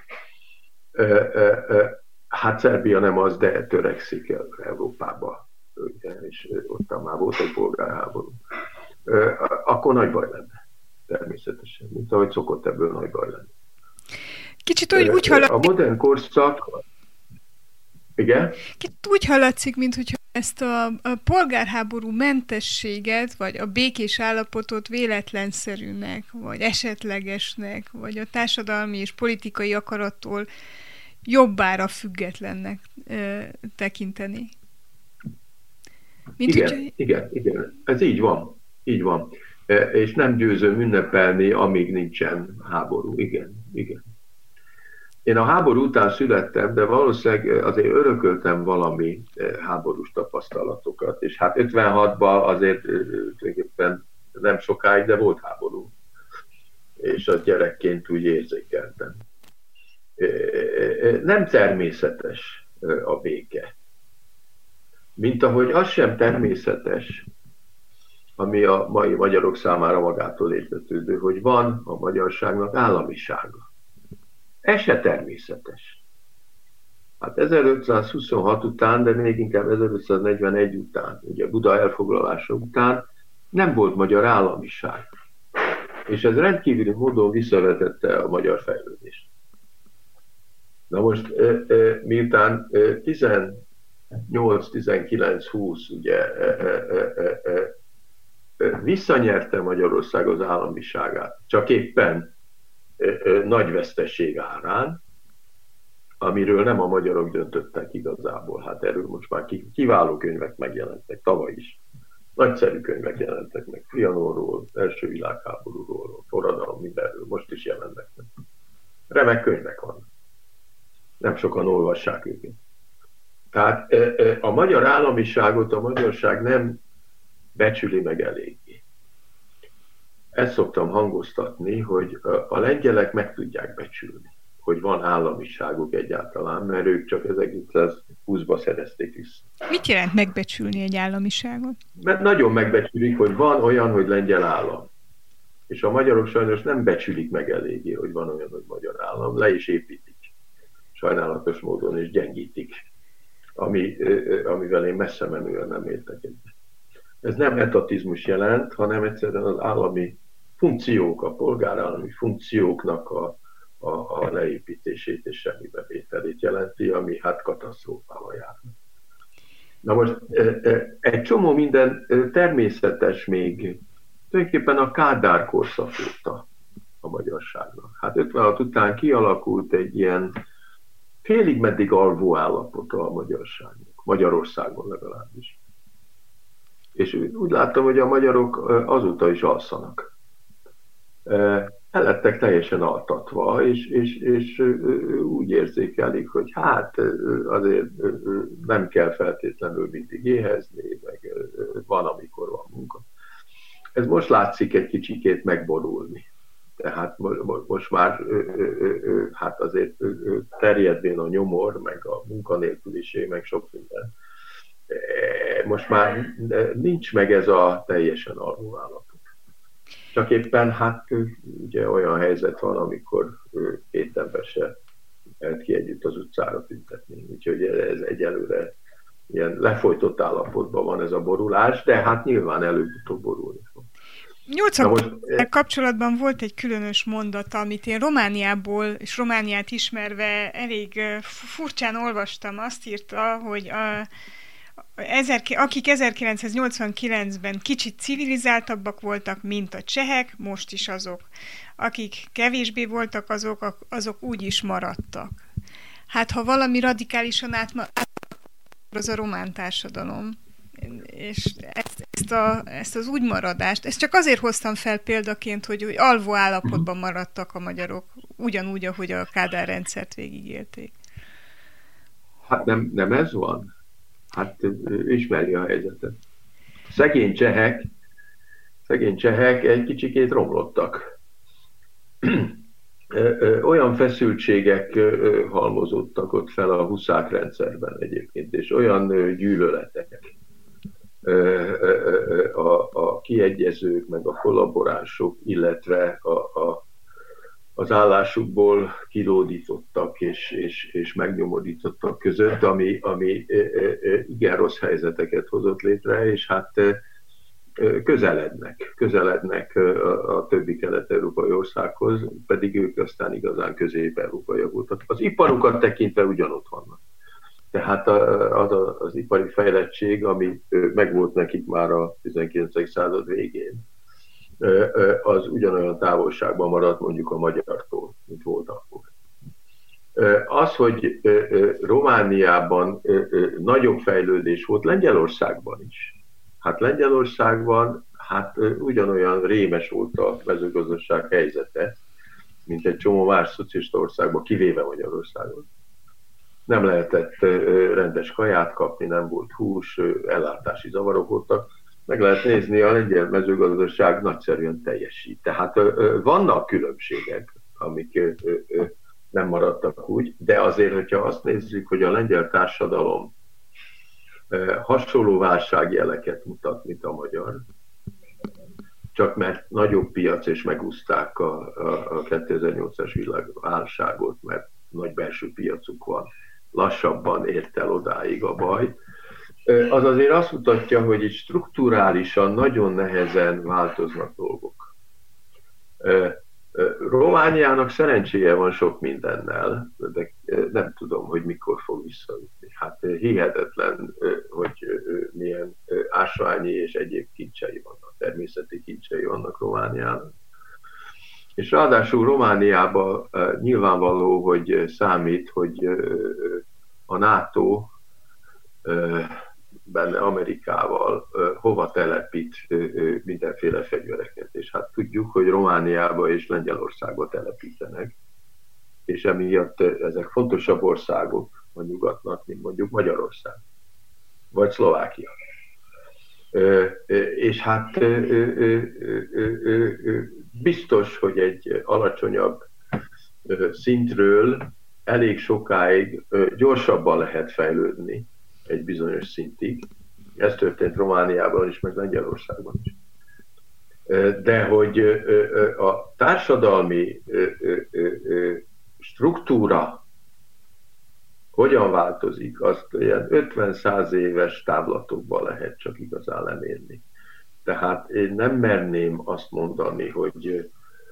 hát Szerbia nem az, de törekszik Európába, és ott már volt egy polgárháború. Akkor nagy baj lenne, természetesen, mint ahogy szokott ebből nagy baj lenni.
Kicsit úgy hallatszik.
A modern korszak, igen?
Kicsit úgy hallatszik, mintha ezt a polgárháború mentességet, vagy a békés állapotot véletlenszerűnek, vagy esetlegesnek, vagy a társadalmi és politikai akarattól jobbára függetlennek tekinteni.
Igen. Ez így van. Így van. És nem győzöm ünnepelni, amíg nincsen háború. Igen. Én a háború után születtem, de valószínűleg azért örököltem valami háborús tapasztalatokat, és hát 56-ban azért tulajdonképpen nem sokáig, de volt háború. És azt gyerekként úgy érzékeltem. Nem természetes a béke. Mint ahogy az sem természetes, ami a mai magyarok számára magától értetődő, hogy van a magyarságnak államisága. Ez se természetes. Hát 1526 után, de még inkább 1541 után, ugye Buda elfoglalása után nem volt magyar államiság. És ez rendkívüli módon visszavetette a magyar fejlődést. Na most, miután 18-19-20 ugye visszanyerte Magyarország az államiságát, csak éppen nagy vesztesség árán, amiről nem a magyarok döntöttek igazából. Hát erről most már kiváló könyvek megjelentek, tavaly is. Nagyszerű könyvek jelentek meg, Trianonról, első világháborúról, forradalom, mindenről, most is jelennek meg. Remek könyvek vannak. Nem sokan olvassák őket. Tehát a magyar államiságot a magyarság nem becsüli meg eléggé. Ezt szoktam hangoztatni, hogy a lengyelek meg tudják becsülni, hogy van államiságuk egyáltalán, mert ők csak 1920-ban szerezték vissza.
Mit jelent megbecsülni egy államiságot?
Mert nagyon megbecsülik, hogy van olyan, hogy lengyel állam. És a magyarok sajnos nem becsülik meg eléggé, hogy van olyan, hogy magyar állam, le is építik. Sajnálatos módon is gyengítik, amivel én messze menően nem értek egyet. Ez nem etatizmus jelent, hanem egyszerűen az állami funkciók, a polgárállami funkcióknak a leépítését és semmibevételét jelenti, ami hát katasztrófával jár. Na most egy csomó minden természetes még, tulajdonképpen a Kádár korszak óta a magyarságnak. Hát 56 után kialakult egy ilyen félig meddig alvó állapota a magyarságnak, Magyarországon legalábbis. És úgy láttam, hogy a magyarok azóta is alszanak. El lettek teljesen altatva, és úgy érzékelik, hogy hát azért nem kell feltétlenül mindig éhezni, meg van, amikor van munka. Ez most látszik egy kicsikét megborulni. Tehát most már hát azért terjedvén a nyomor, meg a munkanélküliség, meg sok minden. Most már nincs meg ez a teljesen alvó állapot. Csak éppen hát ugye olyan helyzet van, amikor 2 ember se lehet ki együtt az utcára tüntetni. Úgyhogy ez egyelőre ilyen lefolytott állapotban van ez a borulás, de hát nyilván előbb-utóbb borulni fog.
80 kapcsolatban volt egy különös mondata, amit én Romániából és Romániát ismerve elég furcsán olvastam. Azt írta, hogy akik 1989-ben kicsit civilizáltabbak voltak, mint a csehek, most is azok. Akik kevésbé voltak, azok úgy is maradtak. Hát ha valami radikálisan az a román társadalom. És ezt az úgymaradást, ezt csak azért hoztam fel példaként, hogy alvó állapotban maradtak a magyarok, ugyanúgy, ahogy a Kádár rendszert végigélték.
Hát nem ez van. Hát ismeri a helyzetet. Szegény csehek egy kicsikét romlottak. Olyan feszültségek halmozódtak ott fel a huszák rendszerben egyébként, és olyan gyűlöletek. A kiegyezők, meg a kollaboránsok, illetve az állásukból kilódítottak és megnyomorítottak között, ami igen rossz helyzeteket hozott létre, és hát közelednek a többi kelet-európai országhoz, pedig ők aztán igazán közép-európaiak voltak. Az iparukat tekintve ugyanott vannak. Tehát az ipari fejlettség, ami megvolt nekik már a 19. század végén, az ugyanolyan távolságban maradt mondjuk a magyartól, mint volt akkor. Az, hogy Romániában nagyobb fejlődés volt, Lengyelországban is. Hát Lengyelországban ugyanolyan rémes volt a mezőgazdaság helyzete, mint egy csomó más szocialista országban, kivéve Magyarországon. Nem lehetett rendes kaját kapni, nem volt hús, ellátási zavarok voltak. meg lehet nézni, a lengyel mezőgazdaság nagyszerűen teljesít. Tehát vannak különbségek, amik nem maradtak úgy, de azért, hogyha azt nézzük, hogy a lengyel társadalom hasonló válságjeleket mutat, mint a magyar, csak mert nagyobb piac, és megúszták a 2008-as világválságot, mert nagy belső piacuk van, lassabban ért el odáig a baj. Az azért azt mutatja, hogy itt strukturálisan nagyon nehezen változnak dolgok. Romániának szerencséje van sok mindennel, de nem tudom, hogy mikor fog visszajutni. Hát hihetetlen, hogy milyen ásványi és egyéb kincsei vannak, természeti kincsei vannak Romániának. És ráadásul Romániában nyilvánvaló, hogy számít, hogy a NATO benne Amerikával hova telepít mindenféle fegyvereket. És hát tudjuk, hogy Romániába és Lengyelországba telepítenek, és emiatt ezek fontosabb országok a nyugatnak, mint mondjuk Magyarország, vagy Szlovákia. És hát biztos, hogy egy alacsonyabb szintről elég sokáig gyorsabban lehet fejlődni egy bizonyos szintig. Ez történt Romániában is, meg Lengyelországban is. De hogy a társadalmi struktúra hogyan változik, azt ilyen 50-100 éves távlatokban lehet csak igazán lemérni. Tehát én nem merném azt mondani, hogy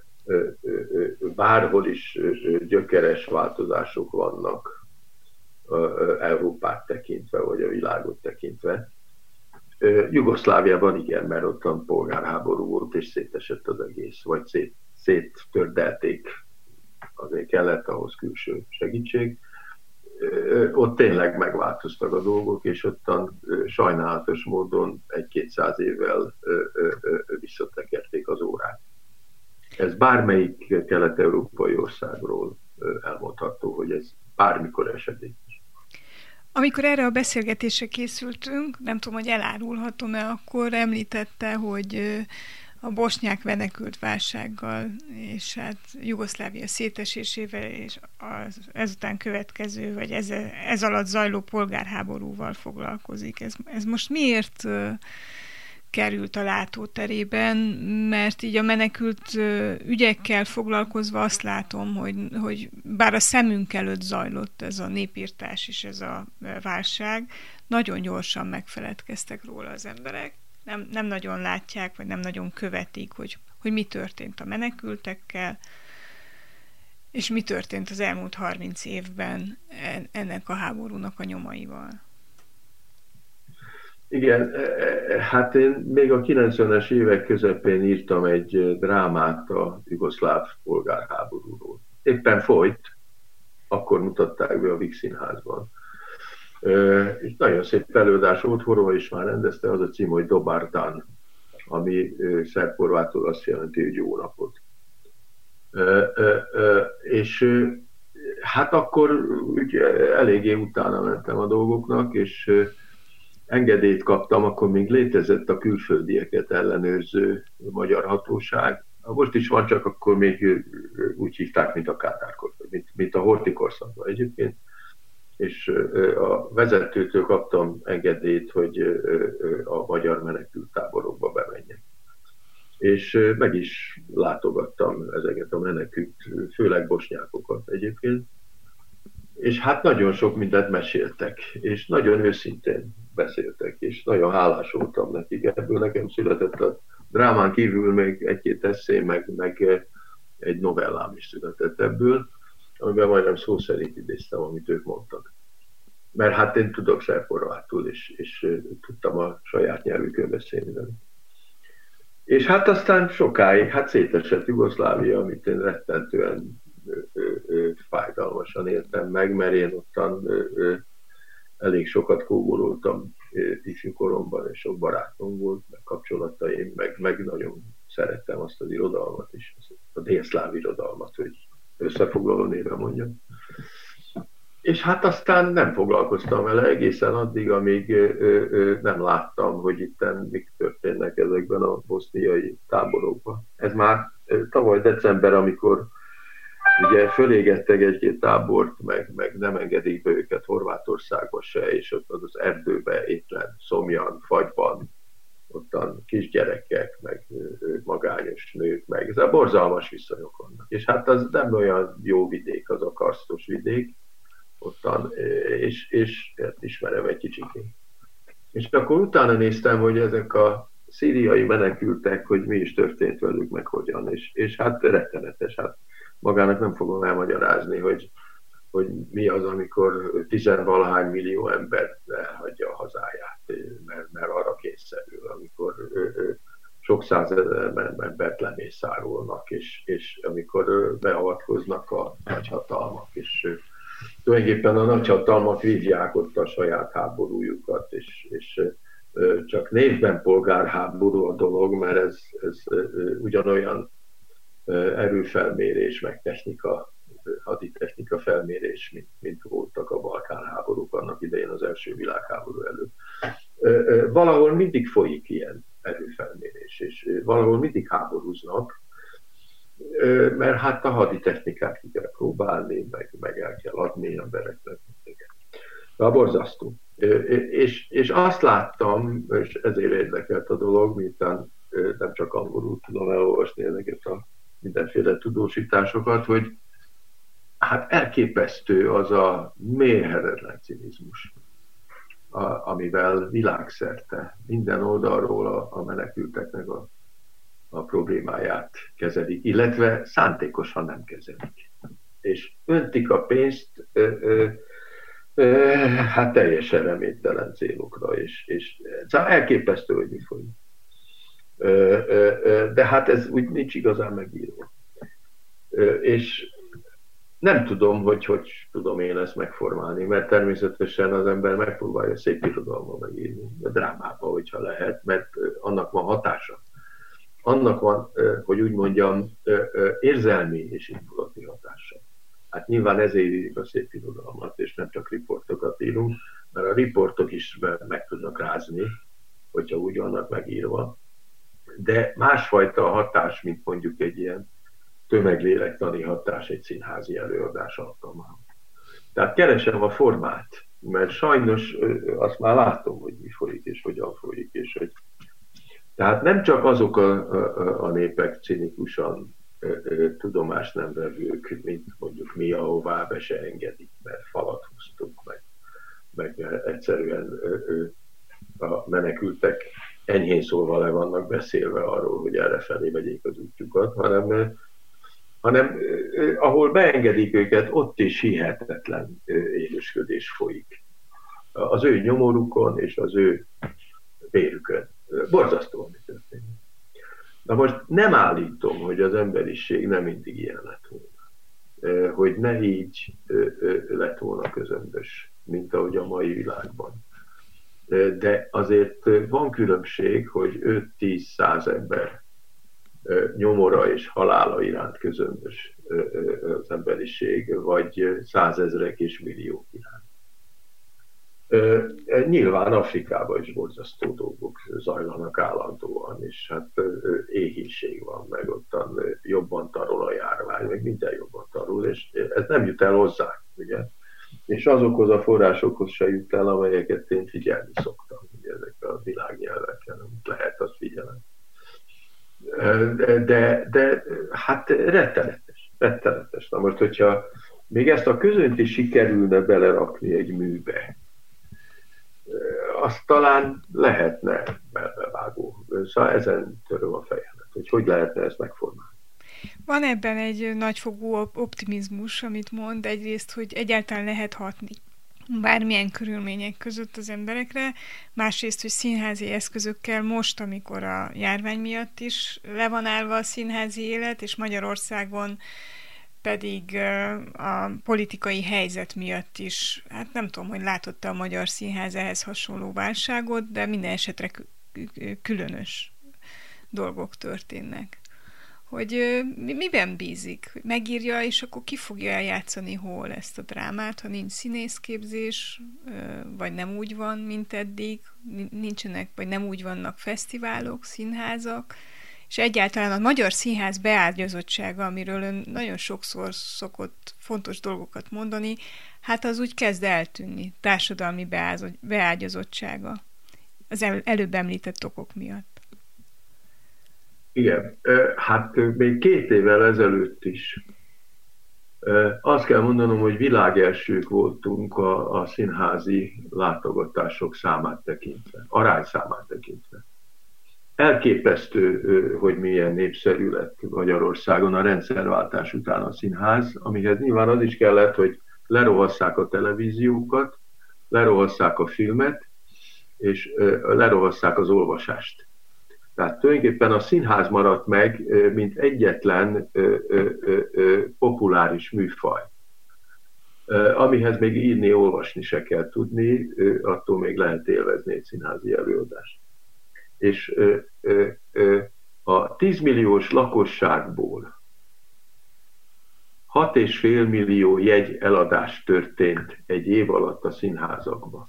bárhol is gyökeres változások vannak Európát tekintve, vagy a világot tekintve. Jugoszláviában igen, mert ott polgárháború volt, és szétesett az egész, vagy széttördelték, azért kellett ahhoz külső segítség. Ott tényleg megváltoztak a dolgok, és ottan sajnálatos módon 1-200 évvel visszatekerték az órát. Ez bármelyik kelet-európai országról elmondható, hogy ez bármikor esedékes.
Amikor erre a beszélgetésre készültünk, nem tudom, hogy elárulhatom-e, akkor említette, hogy a bosnyák menekült válsággal, és hát Jugoszlávia szétesésével, és az ezután következő, vagy ez alatt zajló polgárháborúval foglalkozik. Ez most miért került a látóterében, mert így a menekült ügyekkel foglalkozva azt látom, hogy bár a szemünk előtt zajlott ez a népirtás és ez a válság, nagyon gyorsan megfeledkeztek róla az emberek. Nem nagyon látják, vagy nem nagyon követik, hogy mi történt a menekültekkel, és mi történt az elmúlt 30 évben ennek a háborúnak a nyomaival.
Igen, hát én még a 90-es évek közepén írtam egy drámát a jugoszláv polgárháborúról. Éppen folyt, akkor mutatták be a Víg Színházban. És nagyon szép előadás volt, Horova is már rendezte, az a cím, hogy Dobar dan, ami szerb-horvátul azt jelenti, hogy jó napot. És hát akkor ugye, eléggé utána mentem a dolgoknak, és engedélyt kaptam, akkor még létezett a külföldieket ellenőrző magyar hatóság. Most is van, csak akkor még úgy hívták, mint a Kádárkorszak, mint a Horthy korszakban egyébként. És a vezetőtől kaptam engedélyt, hogy a magyar menekülttáborokba bemenjek. És meg is látogattam ezeket a menekült, főleg bosnyákokat egyébként. És hát nagyon sok mindent meséltek, és nagyon őszintén beszéltek, és nagyon hálás voltam nekik. Ebből nekem született a drámán kívül még egy-két esszé, meg egy novellám is született ebből, amiben majdnem szó szerint idéztem, amit ők mondtak. Mert hát én tudok szerb-horvátul, és tudtam a saját nyelvükön beszélni velük. És hát aztán sokáig, hát szétesett Jugoszlávia, amit én rettentően fájdalmasan éltem meg, mert én ottan elég sokat kóboroltam ifjú koromban, és sok barátom volt, meg kapcsolataim, meg nagyon szerettem azt az irodalmat is, a délszláv irodalmat, hogy összefoglaló néven mondjam. És hát aztán nem foglalkoztam vele egészen addig, amíg nem láttam, hogy itt mik történnek legyenek ezekben a boszniai táborokban. Ez már tavaly december, amikor ugye fölégettek egy-két tábort, meg nem engedik be őket Horvátországba se, és ott az erdőbe, étlen, szomjan, fagyban, ottan kisgyerekek, meg magányos nők, meg ez a borzalmas viszonyok vannak. És hát az nem olyan jó vidék, az a karsztos vidék, ottan, és hát ismerem egy kicsit. És akkor utána néztem, hogy ezek a szíriai menekültek, hogy mi is történt velük, meg hogyan, és hát rettenetes, hát magának nem fogom elmagyarázni, hogy mi az, amikor 10-valahány millió ember elhagyja a hazáját, mert arra kényszerül, amikor sok százezer embert lemészárolnak, és amikor beavatkoznak a nagyhatalmak, és tulajdonképpen a nagyhatalmak vívják ott a saját háborújukat, és csak névben polgárháború a dolog, mert ez ugyanolyan erőfelmérés, meg haditechnika felmérés, mint voltak a Balkán háborúk annak idején az első világháború előtt. Valahol mindig folyik ilyen erőfelmérés, és valahol mindig háborúznak, mert hát a haditechnikát ki kell próbálni, meg el kell adni embereknek. De borzasztó. És azt láttam, és ezért érdekelt a dolog, miután nem csak angolul tudom elolvasni ezeket a mindenféle tudósításokat, hogy hát elképesztő az a mérhetetlen cinizmus, amivel világszerte minden oldalról a menekülteknek a problémáját kezelik, illetve szántékosan nem kezelik. És öntik a pénzt hát teljesen reménytelen célokra, és elképesztő, hogy mi folyik. De hát ez úgy nincs igazán megírva. És nem tudom, hogy tudom én ezt megformálni, mert természetesen az ember megpróbálja szép irodalma megírni, a drámába, hogyha lehet, mert annak van hatása. Annak van, hogy úgy mondjam, érzelmi és indulati hatása. Hát nyilván ezért írjuk a szép irodalmat, és nem csak riportokat írunk, mert a riportok is meg tudnak rázni, hogyha úgy vannak megírva. De másfajta hatás, mint mondjuk egy ilyen tömeglélektani hatás egy színházi előadás alkalmával. Tehát keresem a formát, mert sajnos azt már látom, hogy mi folyik és hogyan folyik. És hogy... Tehát nem csak azok a népek cinikusan tudomást nem vevők, mint mondjuk mi, ahová be se engedik, mert falat húztunk, meg egyszerűen a menekültek enyhén szólva le vannak beszélve arról, hogy errefelé vegyék az útjukat, hanem ahol beengedik őket, ott is hihetetlen élősködés folyik. Az ő nyomorukon és az ő vérükön. Borzasztó, ami történik. Na most nem állítom, hogy az emberiség nem mindig ilyen lett volna. Hogy ne így lett volna közömbös, mint ahogy a mai világban. De azért van különbség, hogy 5-10-100 ember nyomora és halála iránt közömbös az emberiség, vagy 100 000 és milliók iránt. Nyilván Afrikában is borzasztó dolgok zajlanak állandóan, és hát éhínség van, meg ottan jobban tarol a járvány, meg minden jobban tarol, és ez nem jut el hozzá, ugye? És azokhoz a forrásokhoz se jut el, amelyeket én figyelni szoktam, ugye ezek a világnyelveken, amit lehet, azt figyelem. De hát rettenetes. Na most, hogyha még ezt a közönt is sikerülne belerakni egy műbe, azt talán lehetne melbevágó. Szóval ezen töröm a fejemet, hogy lehetne ezt megformálni.
Van ebben egy nagyfokú optimizmus, amit mond, egyrészt, hogy egyáltalán lehet hatni bármilyen körülmények között az emberekre, másrészt, hogy színházi eszközökkel most, amikor a járvány miatt is le van állva a színházi élet, és Magyarországon pedig a politikai helyzet miatt is, hát nem tudom, hogy látott a magyar színház ehhez hasonló válságot, de minden esetre különös dolgok történnek. hogy miben bízik? Hogy megírja, és akkor ki fogja eljátszani hol ezt a drámát, ha nincs színészképzés, vagy nem úgy van, mint eddig, nincsenek, vagy nem úgy vannak fesztiválok, színházak, és egyáltalán a magyar színház beágyazottsága, amiről ön nagyon sokszor szokott fontos dolgokat mondani, hát az úgy kezd eltűnni, társadalmi beágyazottsága az előbb említett okok miatt.
Igen, hát még 2 évvel ezelőtt is azt kell mondanom, hogy világelsők voltunk a színházi látogatások számát tekintve, arányszámát tekintve. Elképesztő, hogy milyen népszerű lett Magyarországon a rendszerváltás után a színház, amihez nyilván az is kellett, hogy lerohasszák a televíziókat, lerohasszák a filmet, és lerohasszák az olvasást. Tehát tulajdonképpen a színház maradt meg, mint egyetlen populáris műfaj, amihez még írni, olvasni se kell tudni, attól még lehet élvezni egy színházi előadást. És a 10 milliós lakosságból 6,5 millió jegy eladás történt egy év alatt a színházakban,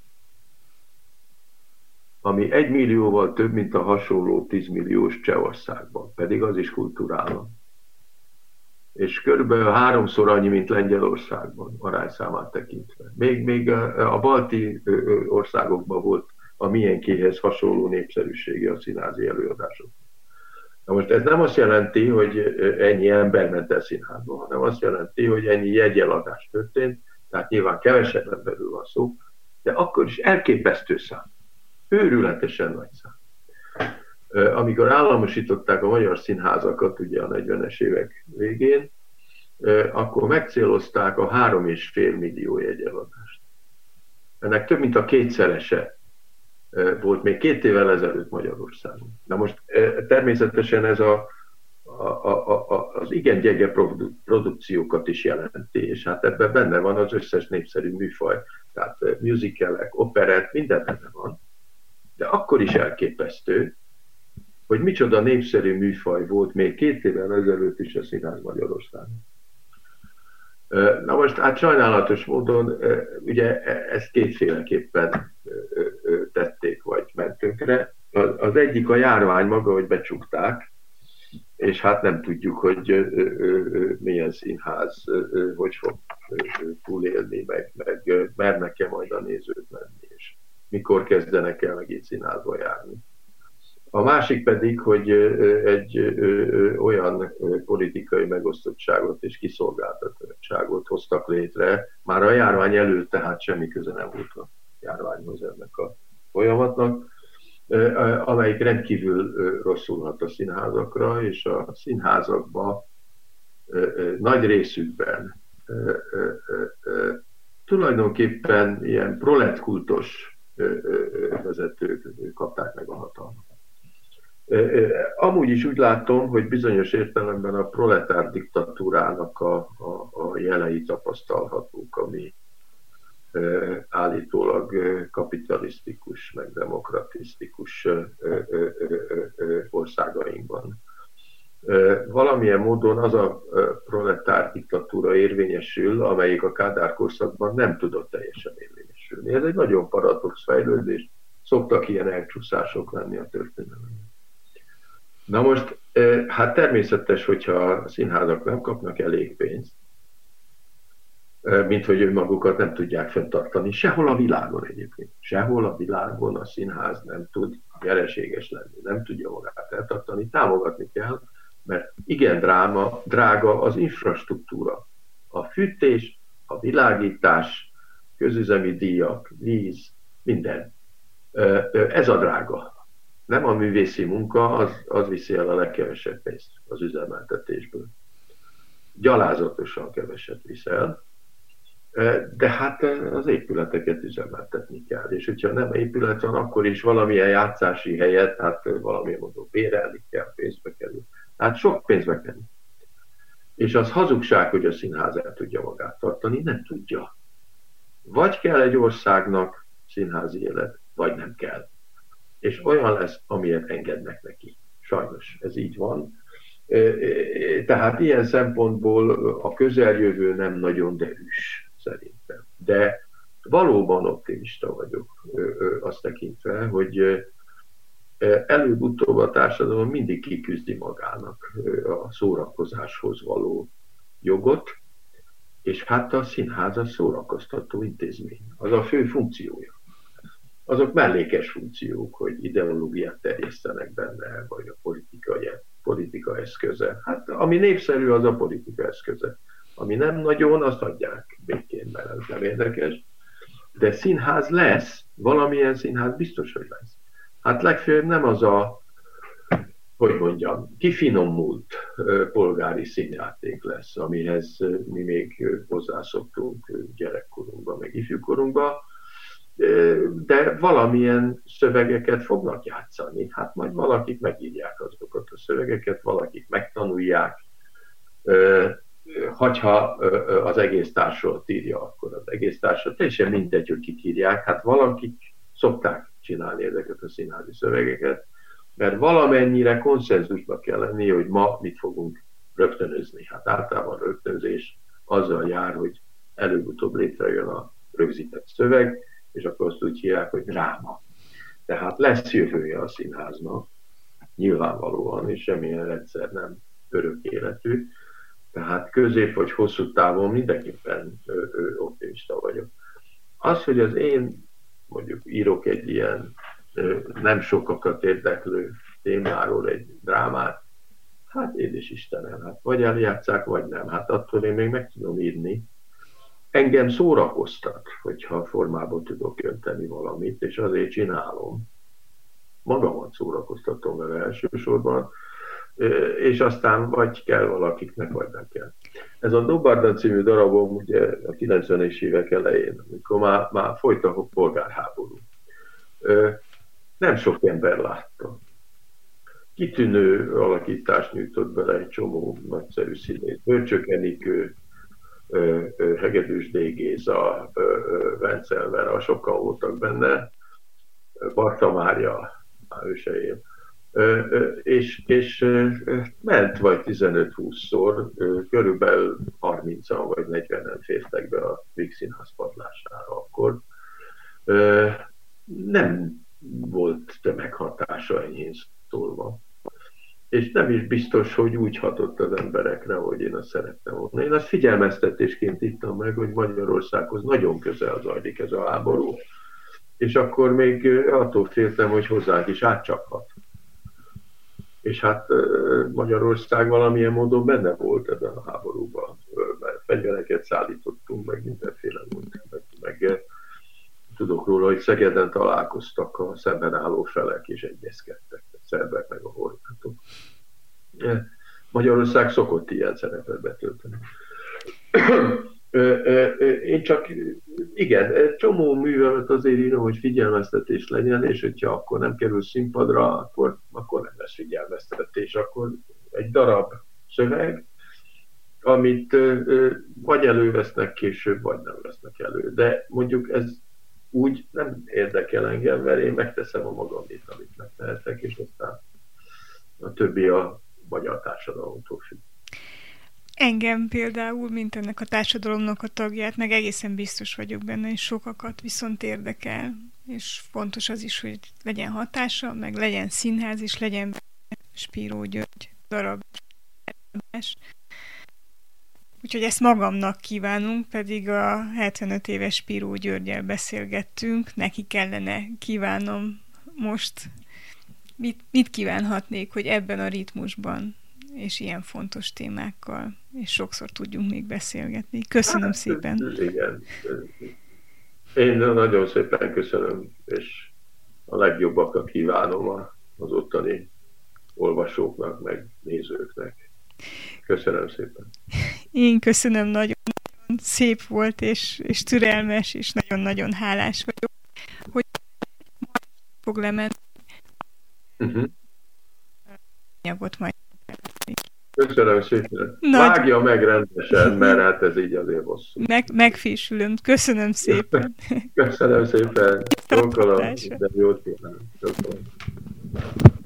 ami 1 millióval több, mint a hasonló 10 milliós Csehországban, pedig az is kulturállam. És körülbelül 3-szor annyi, mint Lengyelországban, arányszámát tekintve. Még a balti országokban volt a miénkéhez hasonló népszerűsége a színházi előadások. Na most ez nem azt jelenti, hogy ennyi ember ment el színházba, hanem azt jelenti, hogy ennyi jegyeladás történt, tehát nyilván kevesebb emberről van szó, de akkor is elképesztő szám. Őrületesen nagy szám. Amikor államosították a magyar színházakat, ugye a 40-es évek végén, akkor megcélozták a 3,5 millió jegyeladást. Ennek több mint a 2-szerese volt még 2 évvel ezelőtt Magyarországon. Na most természetesen ez az igen gyenge produkciókat is jelenti, és hát ebben benne van az összes népszerű műfaj, tehát musicalek, operett, minden benne van. De akkor is elképesztő, hogy micsoda népszerű műfaj volt még 2 évvel ezelőtt is a színház Magyarországon. Na most hát sajnálatos módon ugye ezt kétféleképpen tették, vagy ment tönkre. Az egyik a járvány maga, hogy becsukták, és hát nem tudjuk, hogy milyen színház, hogy fog túlélni, meg mernek-e majd a nézők menni, és mikor kezdenek el megint színházba járni. A másik pedig, hogy egy olyan politikai megosztottságot és kiszolgáltatottságot hoztak létre, már a járvány előtt, tehát semmi köze nem volt a járványhoz ennek a folyamatnak, amelyik rendkívül rosszul hat a színházakra, és a színházakban nagy részükben tulajdonképpen ilyen proletkultos vezetők kapták meg a hatalmat. Amúgy is úgy látom, hogy bizonyos értelemben a proletár diktatúrának a jelei tapasztalhatók, ami állítólag kapitalisztikus, meg demokratisztikus országainkban. Valamilyen módon az a proletár diktatúra érvényesül, amelyik a Kádár korszakban nem tudott teljesen érvényesülni. Ez egy nagyon paradox fejlődés, szoktak ilyen elcsúszások lenni a történelemben. Na most, hát természetes, hogyha a színházak nem kapnak elég pénzt, mint hogy önmagukat nem tudják fenntartani. Sehol a világon egyébként. Sehol a világon a színház nem tud nyereséges lenni, nem tudja magát eltartani, támogatni kell, mert igen drága az infrastruktúra. A fűtés, a világítás, közüzemi díjak, víz, minden. Ez a drága. Nem a művészi munka, az viszi el a legkevesebb pénzt az üzemeltetésből. Gyalázatosan keveset viszel, de hát az épületeket üzemeltetni kell. És hogyha nem épület van, akkor is valamilyen játszási helyet, hát valamilyen módon bérelni kell, pénzbe kerül. Hát sok pénzbe kerül. És az hazugság, hogy a színház el tudja magát tartani, nem tudja. Vagy kell egy országnak színházi élet, vagy nem kell. És olyan lesz, amilyet engednek neki. Sajnos ez így van. Tehát ilyen szempontból a közeljövő nem nagyon derűs szerintem. De valóban optimista vagyok azt tekintve, hogy előbb-utóbb a társadalom mindig kiküzdi magának a szórakozáshoz való jogot, és hát a színház a szórakoztató intézmény. Az a fő funkciója. Azok mellékes funkciók, hogy ideológiát terjesztenek benne, vagy a politika eszköze. Hát ami népszerű, az a politika eszköze. Ami nem nagyon, azt adják békén, mert ez nem érdekes. De színház lesz, valamilyen színház biztos, hogy lesz. Hát legfőbb nem az a, hogy mondjam, kifinomult polgári színjáték lesz, amihez mi még hozzászoktunk gyerekkorunkban, meg ifjúkorunkban, de valamilyen szövegeket fognak játszani. Hát majd valakik megírják azokat a szövegeket, valakik megtanulják. Hogyha az egész társulat írja, akkor az egész társulat, teljesen mindegy, hogy kik írják. Hát valakik szokták csinálni ezeket a színházi szövegeket, mert valamennyire konszenzusba kell lenni, hogy ma mit fogunk rögtönözni. Hát általában a rögtönzés azzal jár, hogy előbb-utóbb létrejön a rögzített szöveg, és akkor azt úgy hívják, hogy dráma. Tehát lesz jövője a színháznak, nyilvánvalóan, és semmilyen rendszer nem örök életű. Tehát közép vagy hosszú távon mindenképpen optimista vagyok. Az, hogy az én mondjuk írok egy ilyen nem sokakat érdeklő témáról egy drámát, hát édes Istenem, hát vagy eljátszák, vagy nem. Hát attól én még meg tudom írni. Engem szórakoztat, hogyha formába tudok önteni valamit, és azért csinálom. Magamat szórakoztatom vele elsősorban, és aztán vagy kell valakiknek, vagy nem kell. Ez a Dobbarda című darabom ugye a 90-es évek elején, amikor már folyt a polgárháború. Nem sok ember látta. Kitűnő alakítást nyújtott bele egy csomó nagyszerű színész. Bölcsök Enikő, Hegedűs D. Géza, Vencel Vera, sokan voltak benne, Barta Mária, már ő se él. És ment vagy 15-20-szor, körülbelül 30-an vagy 40-en fértek be a Víg Színház padlására akkor. Nem volt tömeghatása, enyhén szólva. És nem is biztos, hogy úgy hatott az emberekre, hogy én azt szerettem volna. Én azt figyelmeztetésként írtam meg, hogy Magyarországhoz nagyon közel zajlik ez a háború, és akkor még attól féltem, hogy hozzánk is átcsaphat. És hát Magyarország valamilyen módon benne volt ebben a háborúban, mert fegyvereket szállítottunk, meg mindenféle volt. Meg tudok róla, hogy Szegeden találkoztak a szemben álló felek, és egyezkedtek, a szerbek meg a horvátok. Magyarország szokott ilyen szerepet betölteni. Én csak, igen, egy csomó művelet azért írom, hogy figyelmeztetés legyen, és hogyha akkor nem kerül színpadra, akkor nem lesz figyelmeztetés, akkor egy darab szöveg, amit vagy elővesznek később, vagy nem vesznek elő. De mondjuk ez úgy nem érdekel engem, mert én megteszem a magamét, amit megtehetek, és aztán a többi a magyar társadalomtól függ.
Engem például, mint ennek a társadalomnak a tagját, meg egészen biztos vagyok benne, és sokakat viszont érdekel. És fontos az is, hogy legyen hatása, meg legyen színház, és legyen Spiró György darab. Úgyhogy ezt magamnak kívánunk, pedig a 75 éves Spiró Györggyel beszélgettünk, neki kellene kívánom most. Mit kívánhatnék, hogy ebben a ritmusban és ilyen fontos témákkal, és sokszor tudjunk még beszélgetni. Köszönöm szépen.
Igen. Én nagyon szépen köszönöm, és a legjobbakat kívánom az ottani olvasóknak, meg nézőknek. Köszönöm szépen.
Én köszönöm, nagyon szép volt, és türelmes, és nagyon-nagyon hálás vagyok, hogy fog lemenni. Anyagot majd.
Köszönöm szépen. Vágja meg rendesen, mert hát ez így azért hosszú.
Megfésülöm. Köszönöm szépen.
Köszönöm szépen. Csókolom. Jót kívánok.